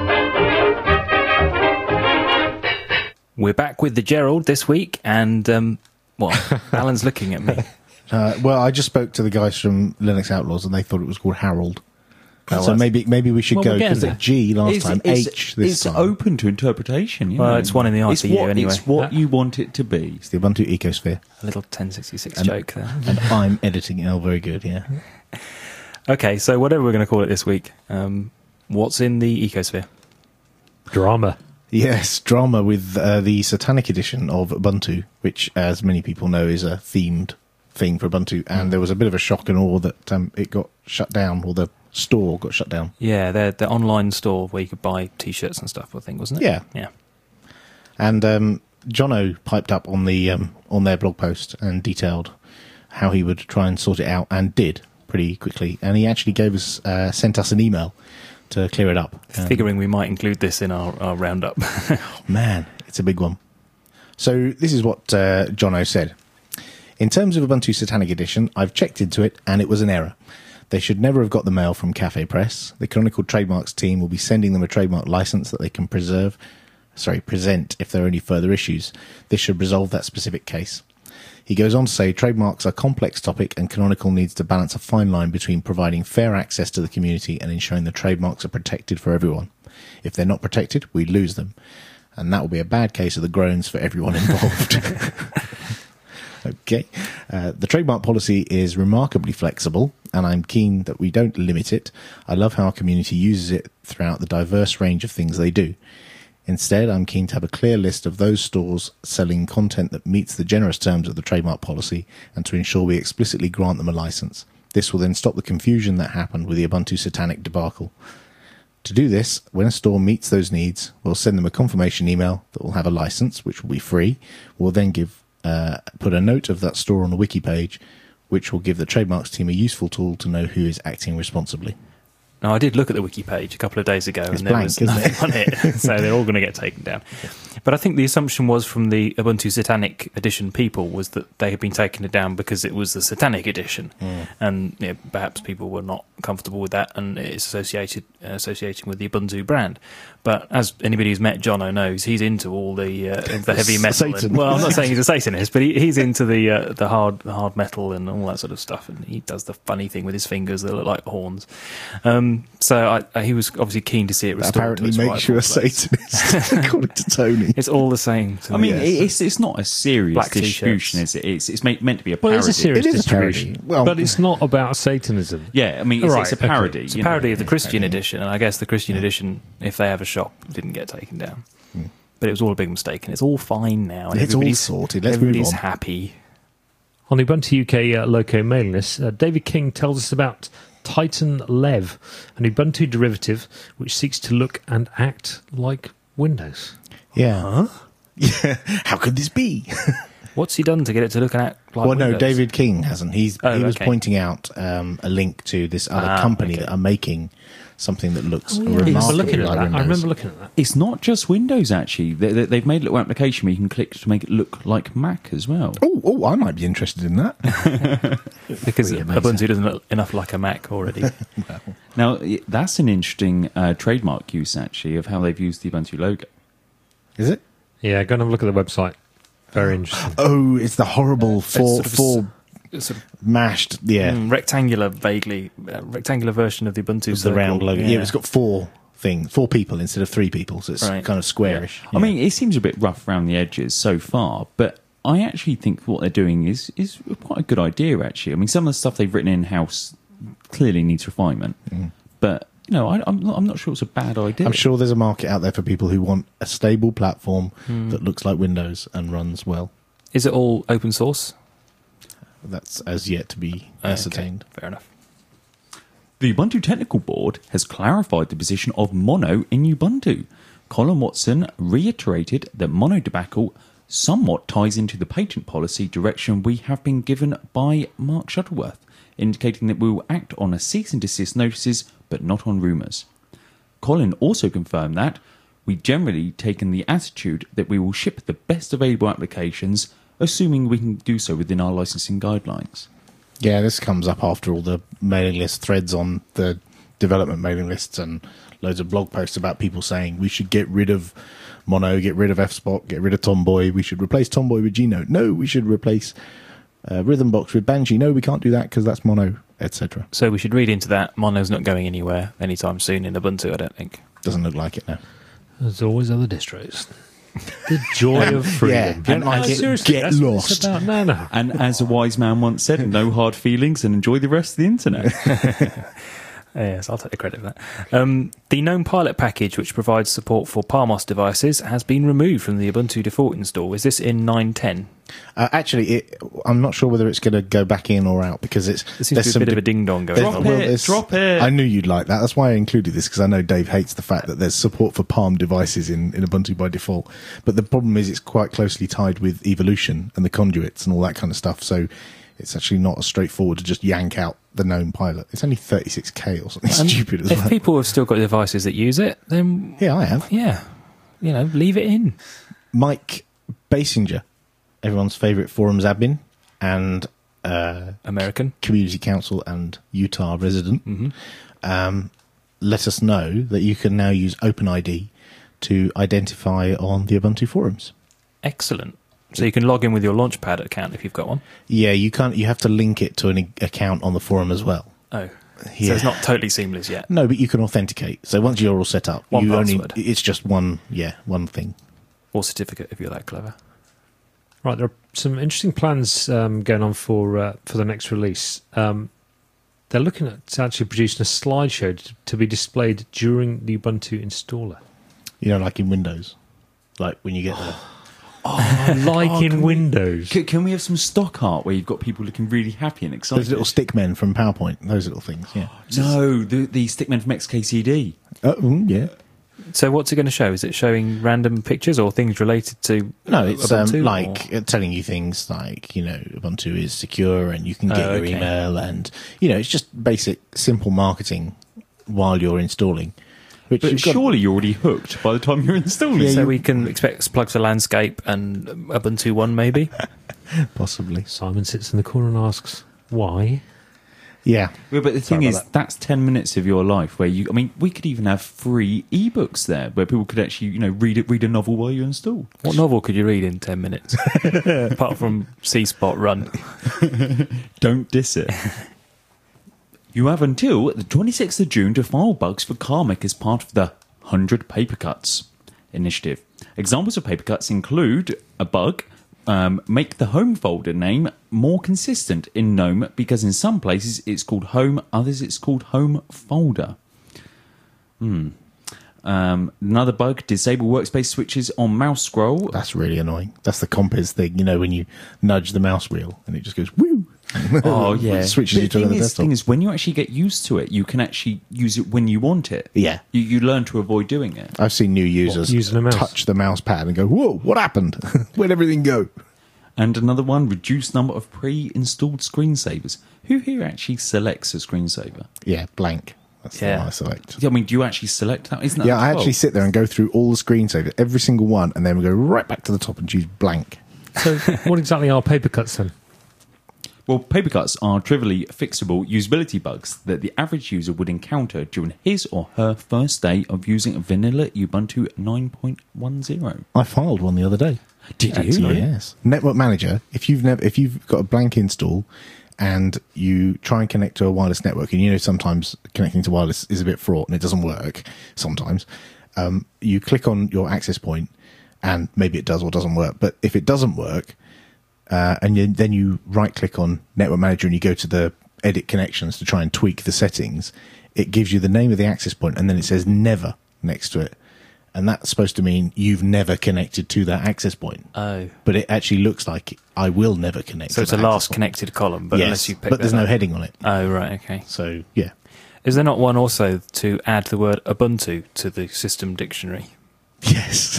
We're back with the Gerald this week, and, um, well, Alan's looking at me. Uh, well, I just spoke to the guys from Linux Outlaws, and they thought it was called Harold. Oh, so well. maybe maybe we should Well, go we're because getting it's G last time, it's, H this it's time. open to interpretation. You Well, know. it's one in the It's I C U what, anyway. It's what you want it to be. It's the Ubuntu Ecosphere, A little ten sixty-six And- joke there. and I'm editing it. Oh, very good. Yeah. Okay, so whatever we're going to call it this week, um, what's in the Ecosphere? Drama. Yes, drama with uh, the Satanic edition of Ubuntu, which, as many people know, is a themed thing for Ubuntu. And there was a bit of a shock and awe that um, it got shut down, or the store got shut down. Yeah, the the online store where you could buy T-shirts and stuff, I think, wasn't it? Yeah. Yeah. And um, Jono piped up on the um, on their blog post and detailed how he would try and sort it out, and did pretty quickly. And he actually gave us uh, sent us an email to clear it up. Um, Figuring we might include this in our, our roundup. Man, it's a big one. So this is what uh, Jono said. In terms of Ubuntu Satanic Edition, I've checked into it, and it was an error. They should never have got the mail from Cafe Press. The Canonical Trademarks team will be sending them a trademark license that they can preserve, sorry, present if there are any further issues. This should resolve that specific case. He goes on to say trademarks are a complex topic, and Canonical needs to balance a fine line between providing fair access to the community and ensuring the trademarks are protected for everyone. If they're not protected, we lose them. And that will be a bad case of the groans for everyone involved. Okay. Uh, the trademark policy is remarkably flexible, and I'm keen that we don't limit it. I love how our community uses it throughout the diverse range of things they do. Instead, I'm keen to have a clear list of those stores selling content that meets the generous terms of the trademark policy, and to ensure we explicitly grant them a license. This will then stop the confusion that happened with the Ubuntu Satanic debacle. To do this, when a store meets those needs, we'll send them a confirmation email that will have a license, which will be free. We'll then give uh, put a note of that store on the wiki page, which will give the trademarks team a useful tool to know who is acting responsibly. Now, I did look at the wiki page a couple of days ago, It's and there blank, was isn't nothing on it, so they're all going to get taken down. But I think the assumption was from the Ubuntu Satanic Edition people was that they had been taking it down because it was the Satanic Edition, Mm. and you know, perhaps people were not comfortable with that, and it's associated uh, associating with the Ubuntu brand. But as anybody who's met Jono knows, he's into all the uh, the heavy metal. Satan. And, well, I'm not saying he's a Satanist, but he, he's into the uh, the hard the hard metal and all that sort of stuff. And he does the funny thing with his fingers that look like horns. Um, so I, he was obviously keen to see it That restored. apparently to its makes you a rightful place. Satanist, according to Tony. It's all the same. To I me. mean, Yes. it's it's not a serious Black distribution, t-shirts. is it? It's it's made, meant to be a Well, parody. it's a serious It is a parody. distribution, Well- but it's not about Satanism. Yeah, I mean, it's, Right, it's a okay. parody. It's a you know. parody of the Christian parody. edition, and I guess the Christian edition, if they have a shop, didn't get taken down. But it was all a big mistake, and it's all fine now. And It's all everybody's- sorted. Let's move everybody's on. happy. On the Ubuntu U K uh, Loco mailing list, uh, David King tells us about Titan Lev, an Ubuntu derivative which seeks to look and act like Windows. Yeah. Yeah. How could this be? What's he done to get it to look and act like well, no, Windows? David King hasn't. He's Oh, he was okay. pointing out um, a link to this other Ah, company okay. that are making something that looks I remember remarkably looking at like that. Windows. I remember looking at that. It's not just Windows, actually. They, they, they've made a little application where you can click to make it look like Mac as well. Oh, oh, I might be interested in that. Because Pretty amazing. Ubuntu doesn't look enough like a Mac already. Now, y- that's an interesting uh, trademark use, actually, of how they've used the Ubuntu logo. Is it? Yeah, go and have a look at the website. Very interesting. Oh, it's the horrible four sort of four It's sort of mashed. Yeah, mm, rectangular, vaguely uh, rectangular version of the Ubuntu the circle. round logo. Yeah. It's got four things, four people instead of three people, so it's Right. kind of squarish. I mean, it seems a bit rough around the edges so far, but I actually think what they're doing is, is quite a good idea, actually. I mean, some of the stuff they've written in-house clearly needs refinement, but, you know, I, I'm, not, I'm not sure it's a bad idea. I'm sure there's a market out there for people who want a stable platform that looks like Windows and runs well. Is it all open source? That's as yet to be Okay, ascertained. fair enough. The Ubuntu Technical Board has clarified the position of mono in Ubuntu. Colin Watson reiterated that mono debacle somewhat ties into the patent policy direction we have been given by Mark Shuttleworth, indicating that we will act on a cease and desist notices, but not on rumours. Colin also confirmed that we generally taken the attitude that we will ship the best available applications, assuming we can do so within our licensing guidelines. Yeah, this comes up after all the mailing list threads on the development mailing lists and loads of blog posts about people saying we should get rid of Mono, get rid of F-Spot, get rid of Tomboy, we should replace Tomboy with G-Note. No, we should replace uh, Rhythmbox with Banshee. No, we can't do that because that's Mono, et cetera. So we should read into that Mono's not going anywhere anytime soon in Ubuntu, I don't think. Doesn't look like it now. There's always other distros. The joy of freedom. Yeah, don't like No, it, seriously, get that's what it's lost. about. No, no. And as a wise man once said, no hard feelings and enjoy the rest of the internet. Yes, I'll take the credit for that. Um, the GNOME Pilot package, which provides support for Palmos devices, has been removed from the Ubuntu default install. Is this in nine ten? Uh, actually, it, I'm not sure whether it's going to go back in or out because it's There seems to be a bit of a ding-dong going there's- on. Drop it, there's- drop it. I knew you'd like that. That's why I included this because I know Dave hates the fact that there's support for Palm devices in, in Ubuntu by default. But the problem is it's quite closely tied with Evolution and the conduits and all that kind of stuff. So it's actually not as straightforward to just yank out the GNOME Pilot. It's only thirty-six K or something And stupid as if well. people have still got devices that use it, then Yeah, I have. yeah, you know, leave it in. Mike Basinger, everyone's favourite forums admin and uh, American. community council and Utah resident, Mm-hmm. um, let us know that you can now use OpenID to identify on the Ubuntu forums. Excellent. So you can log in with your Launchpad account if you've got one. Yeah, you can't. You have to link it to an a- account on the forum as well. Oh, Yeah. so it's not totally seamless yet. No, but you can authenticate. So once you're all set up, One you password. only it's just one. Yeah, one thing. Or certificate if you're that clever. Right, there are some interesting plans um, going on for uh, for the next release. Um, they're looking at actually producing a slideshow to, to be displayed during the Ubuntu installer. You know, like in Windows, like when you get the like in Windows. Can, can we have some stock art where you've got people looking really happy and excited? those little stick men from PowerPoint, those little things. Yeah. No, the, the stickmen from X K C D. Oh, mm, yeah. So what's it going to show? Is it showing random pictures or things related to No, it's um, Ubuntu, like or- uh, telling you things like, you know, Ubuntu is secure and you can get Oh, your okay. email and, you know, it's just basic, simple marketing while you're installing. Which But you've got- surely you're already hooked by the time you're installing. Yeah, so you- we can expect plugs for landscape and Ubuntu One maybe? possibly. Simon sits in the corner and asks, why? Yeah. Yeah, but the thing about is, that. that's ten minutes of your life where you. I mean, we could even have free ebooks there where people could actually, you know, read it, read a novel while you install. What novel could you read in ten minutes? Apart from C-Spot Run. Don't diss it. You have until the twenty-sixth of June to file bugs for Karmic as part of the one hundred Paper Cuts initiative. Examples of paper cuts include a bug, um, make the home folder name more consistent in GNOME because in some places it's called home, others it's called home folder. Hmm. Um, another bug, disable workspace switches on mouse scroll. That's really annoying. That's the Compiz thing, you know, when you nudge the mouse wheel and it just goes woo. Oh yeah, It switches But you to the another thing is, desktop. thing is, when you actually get used to it, you can actually use it when you want it. Yeah. You, you learn to avoid doing it. I've seen new users using a mouse? touch the mouse pad and go, whoa, what happened? Where'd everything go? And another one, reduce number of pre-installed screensavers. Who here actually selects a screensaver? Yeah, blank. That's the Yeah. one I select. I mean, do you actually select that? Isn't that Yeah, the I default? actually sit there and go through all the screensavers, every single one, and then we go right back to the top and choose blank. So, what exactly are paper cuts then? Well, paper cuts are trivially fixable usability bugs that the average user would encounter during his or her first day of using vanilla Ubuntu nine point ten. I filed one the other day. Did you? Actually, yes. Network Manager. If you've never, if you've got a blank install and you try and connect to a wireless network, and you know sometimes connecting to wireless is a bit fraught and it doesn't work. Sometimes um, you click on your access point, and maybe it does or doesn't work. But if it doesn't work, uh, and you, then you right click on Network Manager and you go to the edit connections to try and tweak the settings, it gives you the name of the access point and then it says never next to it. And that's supposed to mean you've never connected to that access point. Oh. But it actually looks like I will never connect. So to it's a that last access point. connected column, but Yes, unless you pick but there's that no up. heading on it. Oh, right, okay. So, yeah. Is there not one also to add the word Ubuntu to the system dictionary? Yes.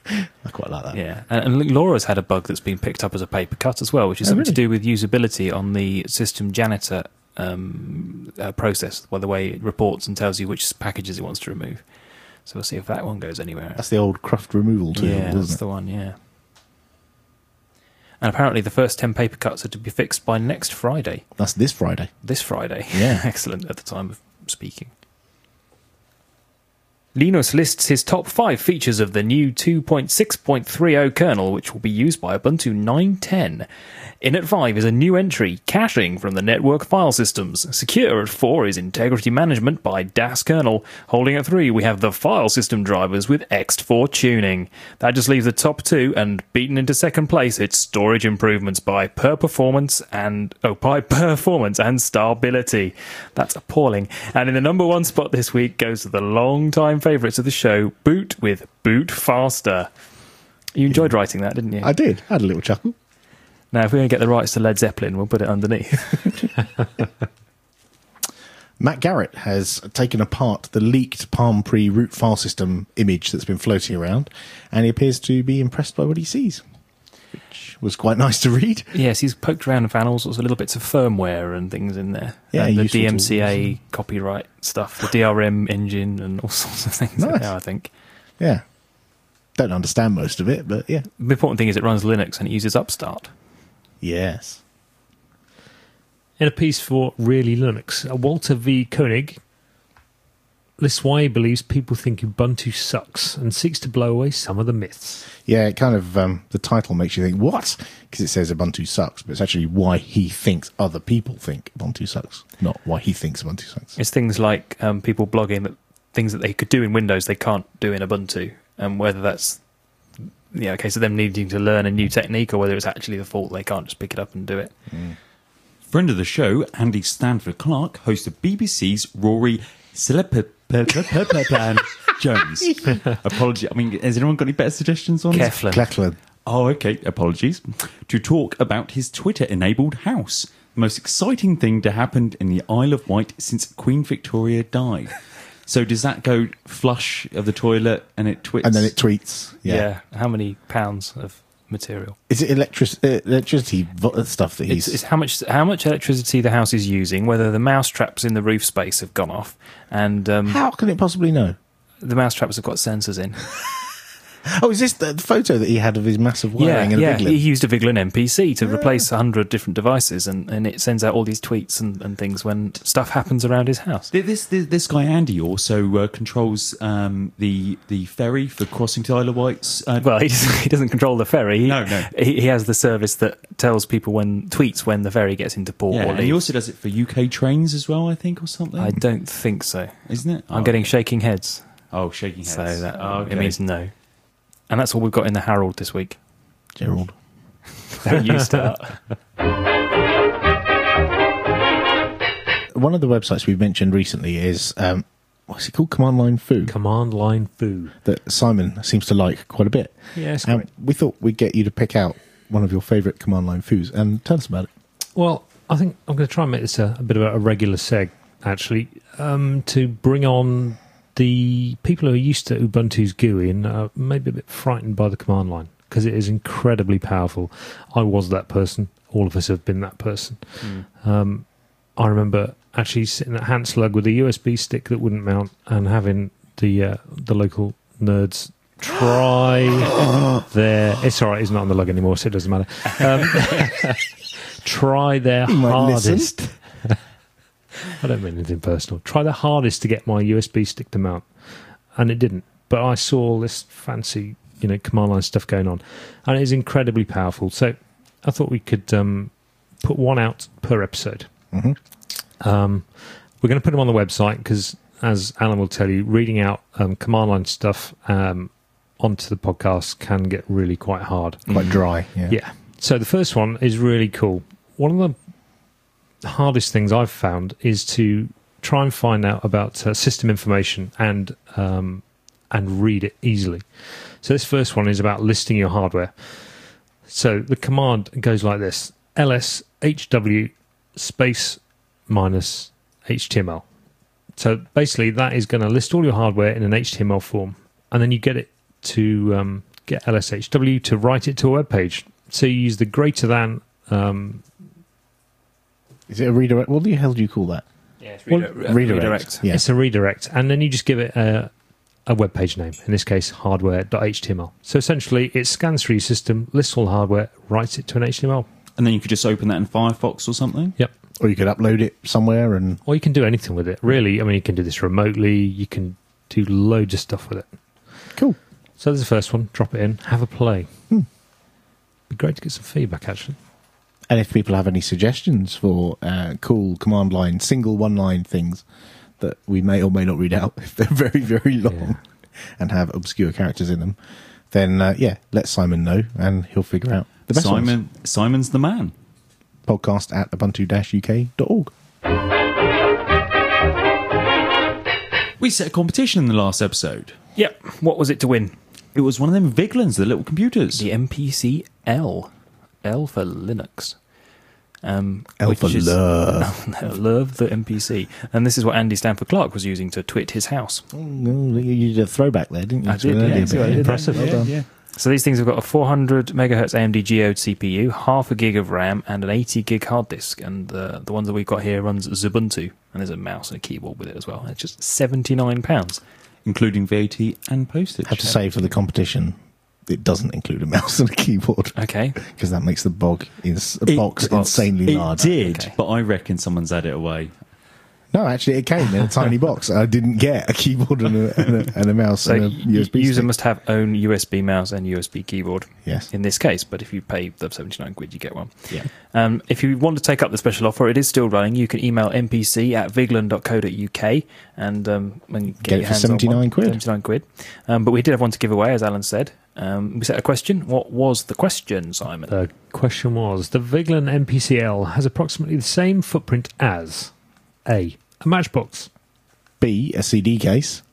I quite like that. Yeah, and, and Laura's had a bug that's been picked up as a paper cut as well, which is Oh, something to really? do with usability on the system janitor um, uh, process, well, the way it reports and tells you which packages it wants to remove. So we'll see if that one goes anywhere. That's the old cruft removal tool, Yeah, isn't that's it? the one, yeah. And apparently the first ten paper cuts are to be fixed by next Friday. That's this Friday. This Friday. Yeah. Excellent at the time of speaking. Linus lists his top five features of the new two point six point thirty kernel, which will be used by Ubuntu nine ten. In at five is a new entry, caching from the network file systems. Secure at four is integrity management by D A S kernel. Holding at three, we have the file system drivers with X T four tuning. That just leaves the top two, and beaten into second place, it's storage improvements by per performance and oh by performance and stability. That's appalling. And in the number one spot this week goes to the long-time favourites of the show, Boot with Boot Faster. You enjoyed writing that, didn't you? I did. I had a little chuckle. Now, if we're going to get the rights to Led Zeppelin, we'll put it underneath. Matt Garrett has taken apart the leaked Palm Pre root file system image that's been floating around, and he appears to be impressed by what he sees, which was quite nice to read. Yes, he's poked around and found all sorts of little bits of firmware and things in there. Yeah, and the useful D M C A tools. copyright stuff, the D R M engine, and all sorts of things in Nice. there, I think. Yeah. Don't understand most of it, but yeah. The important thing is it runs Linux and it uses Upstart. Yes. In a piece for Really Linux, uh, Walter V. Koenig lists why he believes people think Ubuntu sucks and seeks to blow away some of the myths. Yeah, it kind of, um, the title makes you think, what? Because it says Ubuntu sucks, but it's actually why he thinks other people think Ubuntu sucks, not why he thinks Ubuntu sucks. It's things like um, people blogging that things that they could do in Windows they can't do in Ubuntu, and whether that's yeah, a case of them needing to learn a new technique or whether it's actually the fault they can't just pick it up and do it. Mm. Friend of the show, Andy Stanford Clark, host of B B C's Rory Selepan Jones. Apology. I mean, has anyone got any better suggestions on this? Keflin. Clecklin. Oh, okay. Apologies. To talk about his Twitter-enabled house. The most exciting thing to happen in the Isle of Wight since Queen Victoria died. So does that go flush of the toilet and it twits? And then it tweets. Yeah. Yeah. How many pounds of material? Is it electric, uh, electricity vo- stuff that he's... It's, it's how much how much electricity the house is using, whether the mouse traps in the roof space have gone off, and um, How can it possibly know? the mouse traps have got sensors in. Oh, is this the, the photo that he had of his massive wiring yeah, and yeah. a big He lid? used a Viglin M P C to replace a hundred different devices, and, and it sends out all these tweets and, and things when stuff happens around his house. This this, this guy Andy also uh, controls um, the the ferry for crossing to Isle of Wight's. Uh, Well, he doesn't, he doesn't control the ferry. He, No, no. He, he has the service that tells people when tweets when the ferry gets into port yeah, or and he leaves. also does it for U K trains as well, I think, or something. I don't think so. Isn't it? I'm Oh, getting okay. shaking heads, Oh, shaking heads. so that Oh, okay. it means no. And that's all we've got in the Herald this week. Gerald. Don't you start. One of the websites we've mentioned recently is, um, what's it called? Command Line Foo, Command line foo. that Simon seems to like quite a bit. Yeah, it's And great. we thought we'd get you to pick out one of your favourite Command Line Foos and tell us about it. Well, I think I'm going to try and make this a, a bit of a, a regular seg, actually, um, to bring on the people who are used to Ubuntu's G U I and uh, maybe a bit frightened by the command line, because it is incredibly powerful. I was that person. All of us have been that person. Mm. Um, I remember actually sitting at Hanslug with a U S B stick that wouldn't mount and having the uh, the local nerds try their... It's all right, it's not on the lug anymore, so it doesn't matter. Um, try their You might listen. hardest... I don't mean anything personal. Try their hardest to get my U S B stick to mount, and it didn't. But I saw all this fancy, you know, command line stuff going on, and it is incredibly powerful. So I thought we could um, put one out per episode. Mhm. Um, we're going to put them on the website because, as Alan will tell you, reading out um, command line stuff um, onto the podcast can get really quite hard. Quite dry. Yeah. Yeah. So the first one is really cool. One of the hardest things I've found is to try and find out about uh, system information and um, and read it easily. So this first one is about listing your hardware. So the command goes like this: ls hw space minus html. So basically that is going to list all your hardware in an H T M L form, and then you get it to um, get L S H W to write it to a web page. So you use the greater than. Um, Is it a redirect? What the hell do you call that? Yeah, it's Well, redirect. redirect. Yeah. It's a redirect, and then you just give it a, a web page name. In this case, hardware dot H T M L. So essentially, it scans through your system, lists all hardware, writes it to an H T M L. And then you could just open that in Firefox or something? Yep. Or you could upload it somewhere and Or you can do anything with it. Really, I mean, you can do this remotely. You can do loads of stuff with it. cool. So there's the first one. Drop it in. Have a play. Hmm. Be great to get some feedback, actually. And if people have any suggestions for uh, cool command line, single one line things that we may or may not read out if they're very, very long Yeah. and have obscure characters in them, then uh, yeah, let Simon know and he'll figure out the best ones. Simon, Simon's the man. Podcast at ubuntu dash u k dot org. We set a competition in the last episode. Yep. What was it to win? It was one of them Viglins, the little computers. The M P C L. L for Linux. Um, L which for is- love. Love the M P C. And this is what Andy Stanford Clark was using to twit his house. Oh, you did a throwback there, didn't you? I did, To an yeah. earlier See what I bit. did there? Impressive. Well Yeah, done. yeah. So these things have got a four hundred megahertz A M D Geode C P U, half a gig of RAM, and an eighty gig hard disk. And uh, the ones that we've got here runs Ubuntu, and there's a mouse and a keyboard with it as well. And it's just seventy-nine pounds. Including V A T and postage. I have to say for the competition, it doesn't include a mouse and a keyboard Okay. because that makes the bog ins- It- box the box. insanely It large. did, Okay. but I reckon someone's had it away. No, actually, it came in a tiny box. I didn't get a keyboard and a, and a, and a mouse So and a y- U S B user stick. must have own U S B mouse and U S B keyboard. Yes. In this case, but if you pay the seventy-nine quid, you get one. Yeah. Um, if you want to take up the special offer, it is still running. You can email m p c at viglan dot co dot u k and, um, and get, Get your it for hands on one. seventy-nine quid. seventy-nine quid. Um, but we did have one to give away, as Alan said. Um, we set a question. What was the question, Simon? The question was, the Viglin M P C L has approximately the same footprint as A. A matchbox. B, a C D case.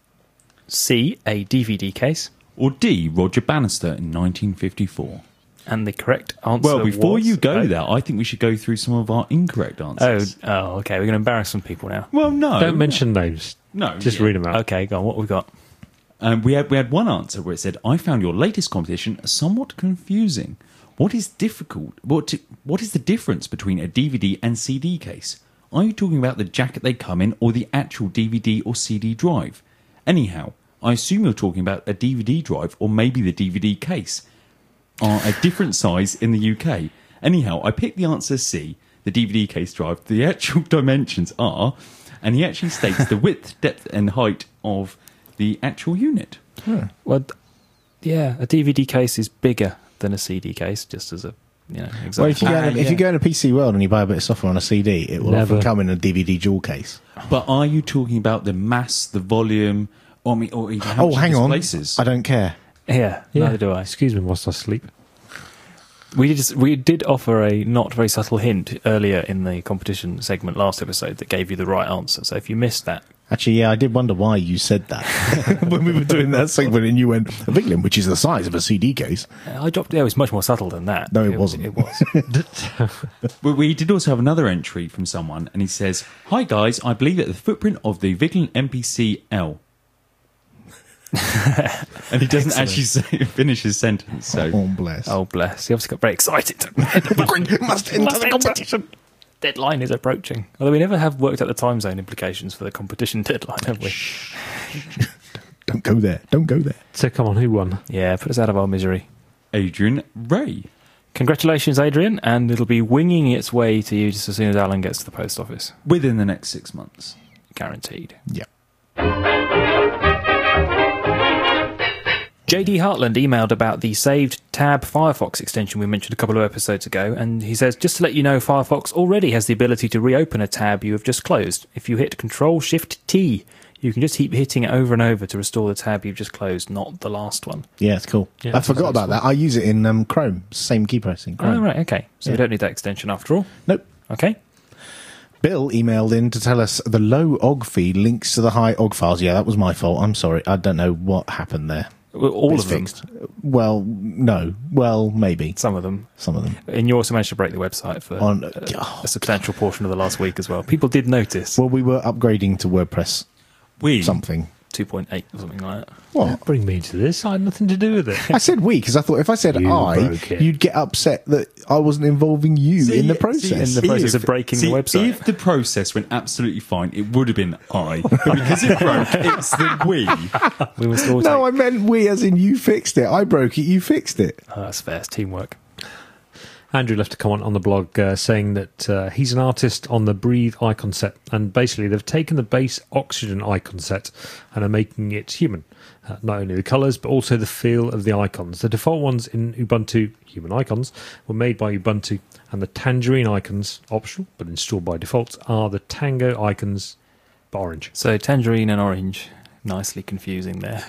C, a D V D case. Or D, Roger Bannister in nineteen fifty-four. And the correct answer Well, before was- you go oh, there, I think we should go through some of our incorrect Oh, answers. oh, okay. We're going to embarrass some people now. Well, no. Don't mention names. No. Just yeah. read them out. Okay, go on. What we got? Um, we had we had one answer where it said, "I found your latest competition somewhat confusing. What is difficult? What what is the difference between a D V D and C D case? Are you talking about the jacket they come in, or the actual D V D or C D drive? Anyhow, I assume you're talking about a D V D drive, or maybe the D V D case are a different size in the U K. Anyhow, I picked the answer C, the D V D case drive. The actual dimensions are, and he actually states the width, depth, and height of the actual unit." Well, th- yeah, a D V D case is bigger than a C D case, just as a you know example. Well, if you, go Ah, in, if yeah. you go in a P C World and you buy a bit of software on a C D, it will Never. often come in a D V D dual case. But are you talking about the mass, the volume, or, I mean, or even how Oh, much it hang on. displaces? I don't care. yeah, Yeah. neither do I. Excuse me whilst I sleep. We just we did offer a not very subtle hint earlier in the competition segment last episode that gave you the right answer. So if you missed that, Actually, yeah, I did wonder why you said that when we were doing that segment and you went, a Viglin, which is the size of a C D case. uh, I dropped. Yeah, it was much more subtle than that. No, it wasn't. It was. But we did also have another entry from someone, and he says, "Hi guys, I believe that the footprint of the Viglin M P C L." And he doesn't actually say, finish his sentence. So Oh, bless. Oh bless! He obviously got very excited. Must enter the competition. Deadline is approaching. Although we never have worked out the time zone implications for the competition deadline, have we? Don't go there. Don't go there. So come on, who won? Yeah, put us out of our misery. Adrian Ray. Congratulations, Adrian, and it'll be winging its way to you just as soon as Alan gets to the post office. Within the next six months. Guaranteed. Yeah. J D Hartland emailed about the saved tab Firefox extension we mentioned a couple of episodes ago, and he says, just to let you know, Firefox already has the ability to reopen a tab you have just closed. If you hit Control Shift T, you can just keep hitting it over and over to restore the tab you've just closed, not the last one. Yeah, it's cool. Yeah, I forgot about that. I use it in um, Chrome. Same key pressing. Chrome. Oh, right, okay. So Yeah. we don't need that extension after all. Nope. Okay. Bill emailed in to tell us the low O G feed links to the high O G files. Yeah, that was my fault. I'm sorry. I don't know what happened there. Well, all It's of them. fixed. Well, no. Well, maybe. Some of them. Some of them. And you also managed to break the website for On- a, oh. a substantial portion of the last week as well. People did notice. Well, we were upgrading to WordPress We, something. two point eight or something like that. What? Bring me into this. I had nothing to do with it. I said we because I thought if I said You I, broke it. you'd get upset that I wasn't involving you See, in the see, process. in the process If- of breaking see, the website. If the process went absolutely fine, it would have been I. But because it broke, it's the we. We must all no, I take... meant we, as in you fixed it. I broke it, you fixed it. Oh, that's fair. It's teamwork. Andrew left a comment on the blog uh, saying that uh, he's an artist on the Breathe icon set, and basically they've taken the base Oxygen icon set and are making it human. Uh, not only the colours, but also the feel of the icons. The default ones in Ubuntu, human icons, were made by Ubuntu, and the Tangerine icons, optional but installed by default, are the Tango icons, but orange. So tangerine and orange, nicely confusing there.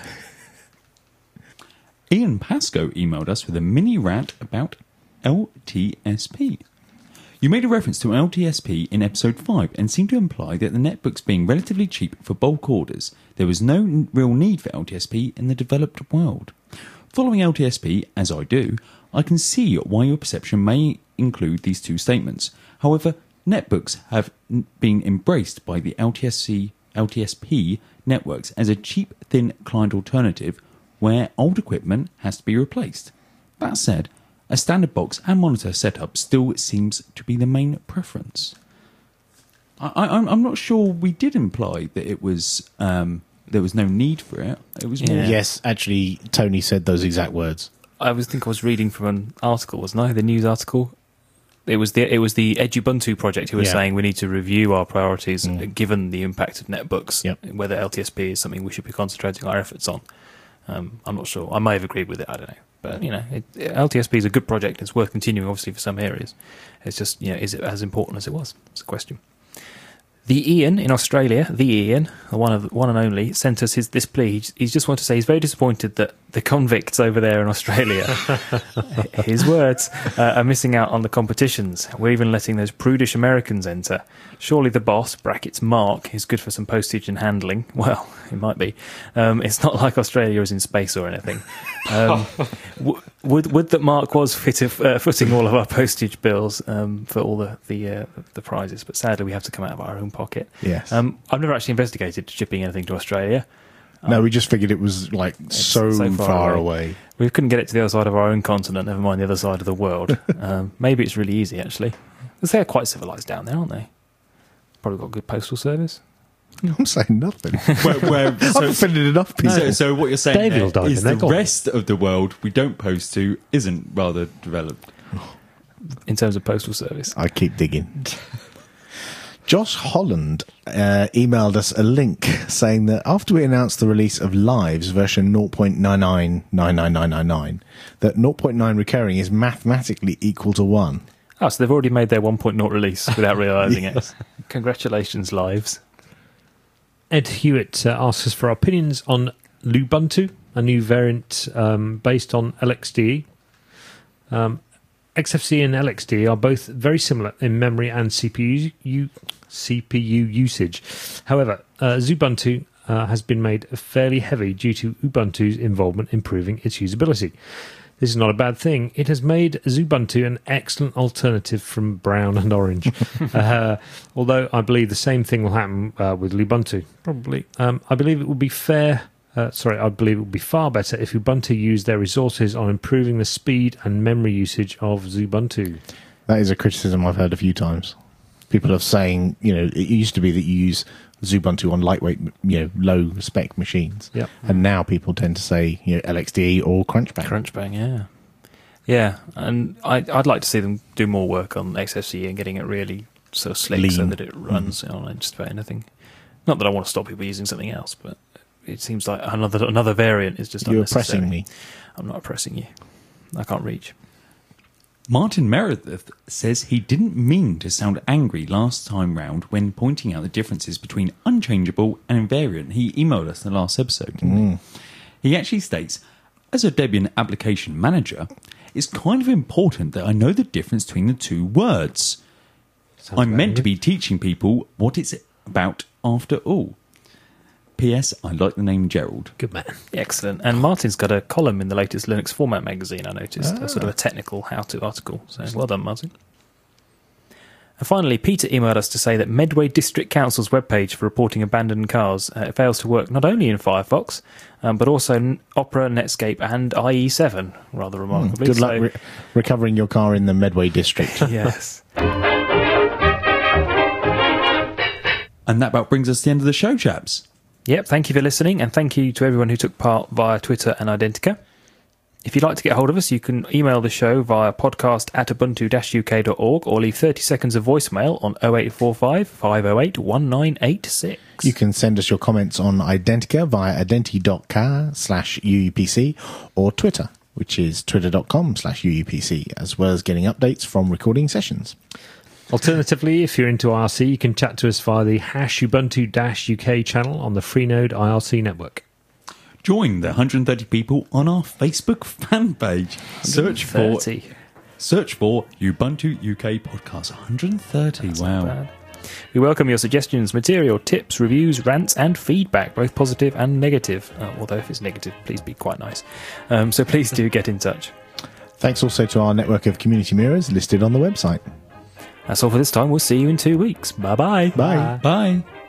Ian Pascoe emailed us with a mini rant about L T S P. You made a reference to L T S P in episode five and seemed to imply that the netbooks being relatively cheap for bulk orders, there was no n- real need for L T S P in the developed world. Following L T S P, as I do, I can see why your perception may include these two statements. However, netbooks have n- been embraced by the L T S C, L T S P networks as a cheap, thin client alternative where old equipment has to be replaced. That said, a standard box and monitor setup still seems to be the main preference. I, I, I'm not sure we did imply that it was um, there was no need for it. It was more Yeah. Yes, actually, Tony said those exact words. I was think I was reading from an article, wasn't I? The news article. It was the it was the Edubuntu project who was Yeah. saying we need to review our priorities Mm. uh, given the impact of netbooks. Yep. Whether L T S P is something we should be concentrating our efforts on. Um, I'm not sure. I may have agreed with it. I don't know. But you know, it, L T S P is a good project. It's worth continuing, obviously, for some areas. It's just, you know, is it as important as it was? It's a question. The Ian in Australia, the Ian, the one of one and only, sent us his this plea. He's, he's just wanted to say he's very disappointed that the convicts over there in Australia, his words, uh, are missing out on the competitions. We're even letting those prudish Americans enter. Surely the boss, brackets Mark, is good for some postage and handling. Well, it might be. Um, it's not like Australia is in space or anything. Um, w- would would that Mark was fit of, uh, footing all of our postage bills um, for all the the, uh, the prizes, but sadly we have to come out of our own pocket. Yes. Um, I've never actually investigated shipping anything to Australia. no, we just figured it was like so, so far far, away. away. We couldn't get it to the other side of our own continent, never mind the other side of the world. um, maybe it's really easy, actually. Because they're quite civilised down there, aren't they? Probably got a good postal service. I'm saying nothing. where, where, I've so, offended enough people. so, so what you're saying David there will dive is in there, the go on. rest of the world we don't post to isn't rather developed. In terms of postal service. I keep digging. Josh Holland uh, emailed us a link saying that after we announced the release of Lives version zero point nine nine nine nine nine nine nine, that zero point nine recurring is mathematically equal to one. Oh, so they've already made their one point oh release without realising it. Congratulations, Lives. Ed Hewitt uh, asks us for our opinions on Lubuntu, a new variant um, based on L X D E. Um, X F C and L X D E are both very similar in memory and C P U, u- C P U usage. However, uh, Xubuntu uh, has been made fairly heavy due to Ubuntu's involvement improving its usability. This is not a bad thing. It has made Xubuntu an excellent alternative from brown and orange. uh, although I believe the same thing will happen uh, with Lubuntu. Probably. Um, I believe it would be fair. Uh, sorry, I believe it would be far better if Ubuntu used their resources on improving the speed and memory usage of Xubuntu. That is a criticism I've heard a few times. People are saying, you know, it used to be that you use Xubuntu on lightweight, you know, low spec machines. Yep. And now people tend to say, you know, L X D E or Crunchbang. Crunchbang, yeah. Yeah, and I, I'd like to see them do more work on X F C and getting it really sort of slick so Lean. that it runs mm. on just about anything. Not that I want to stop people using something else, but it seems like another another variant is just You're unnecessary. oppressing me. I'm not oppressing you. I can't reach. Martin Meredith says he didn't mean to sound angry last time round when pointing out the differences between unchangeable and invariant. He emailed us in the last episode, didn't Mm. he? He actually states, as a Debian application manager, it's kind of important that I know the difference between the two words. Sounds I'm about meant to it. be teaching people what it's about after all. P S. I like the name Gerald. Good man. Excellent. And Martin's got a column in the latest Linux Format magazine, I noticed. Ah. A sort of a technical how-to article. So well done, Martin. And finally, Peter emailed us to say that Medway District Council's webpage for reporting abandoned cars uh, it fails to work not only in Firefox, um, but also n- Opera, Netscape, and I E seven, rather remarkably. Good So- luck re- recovering your car in the Medway district. Yes. And that about brings us to the end of the show, chaps. Yep, thank you for listening, and thank you to everyone who took part via Twitter and Identica. If you'd like to get hold of us, you can email the show via podcast at ubuntu dash u k dot org or leave thirty seconds of voicemail on oh eight four five, five oh eight, one nine eight six. You can send us your comments on Identica via identi.car slash UUPC or Twitter, which is twitter.com slash UUPC, as well as getting updates from recording sessions. Alternatively, if you're into I R C, you can chat to us via the hash Ubuntu-U K channel on the Freenode I R C network. Join the one hundred thirty people on our Facebook fan page. Search for thirty. search for Ubuntu U K Podcast. one hundred thirty. That's Wow. not bad. We welcome your suggestions, material, tips, reviews, rants, and feedback, both positive and negative. Uh, although if it's negative, please be quite nice. Um, so please do get in touch. Thanks also to our network of community mirrors listed on the website. That's all for this time. We'll see you in two weeks. Bye-bye. Bye. Bye.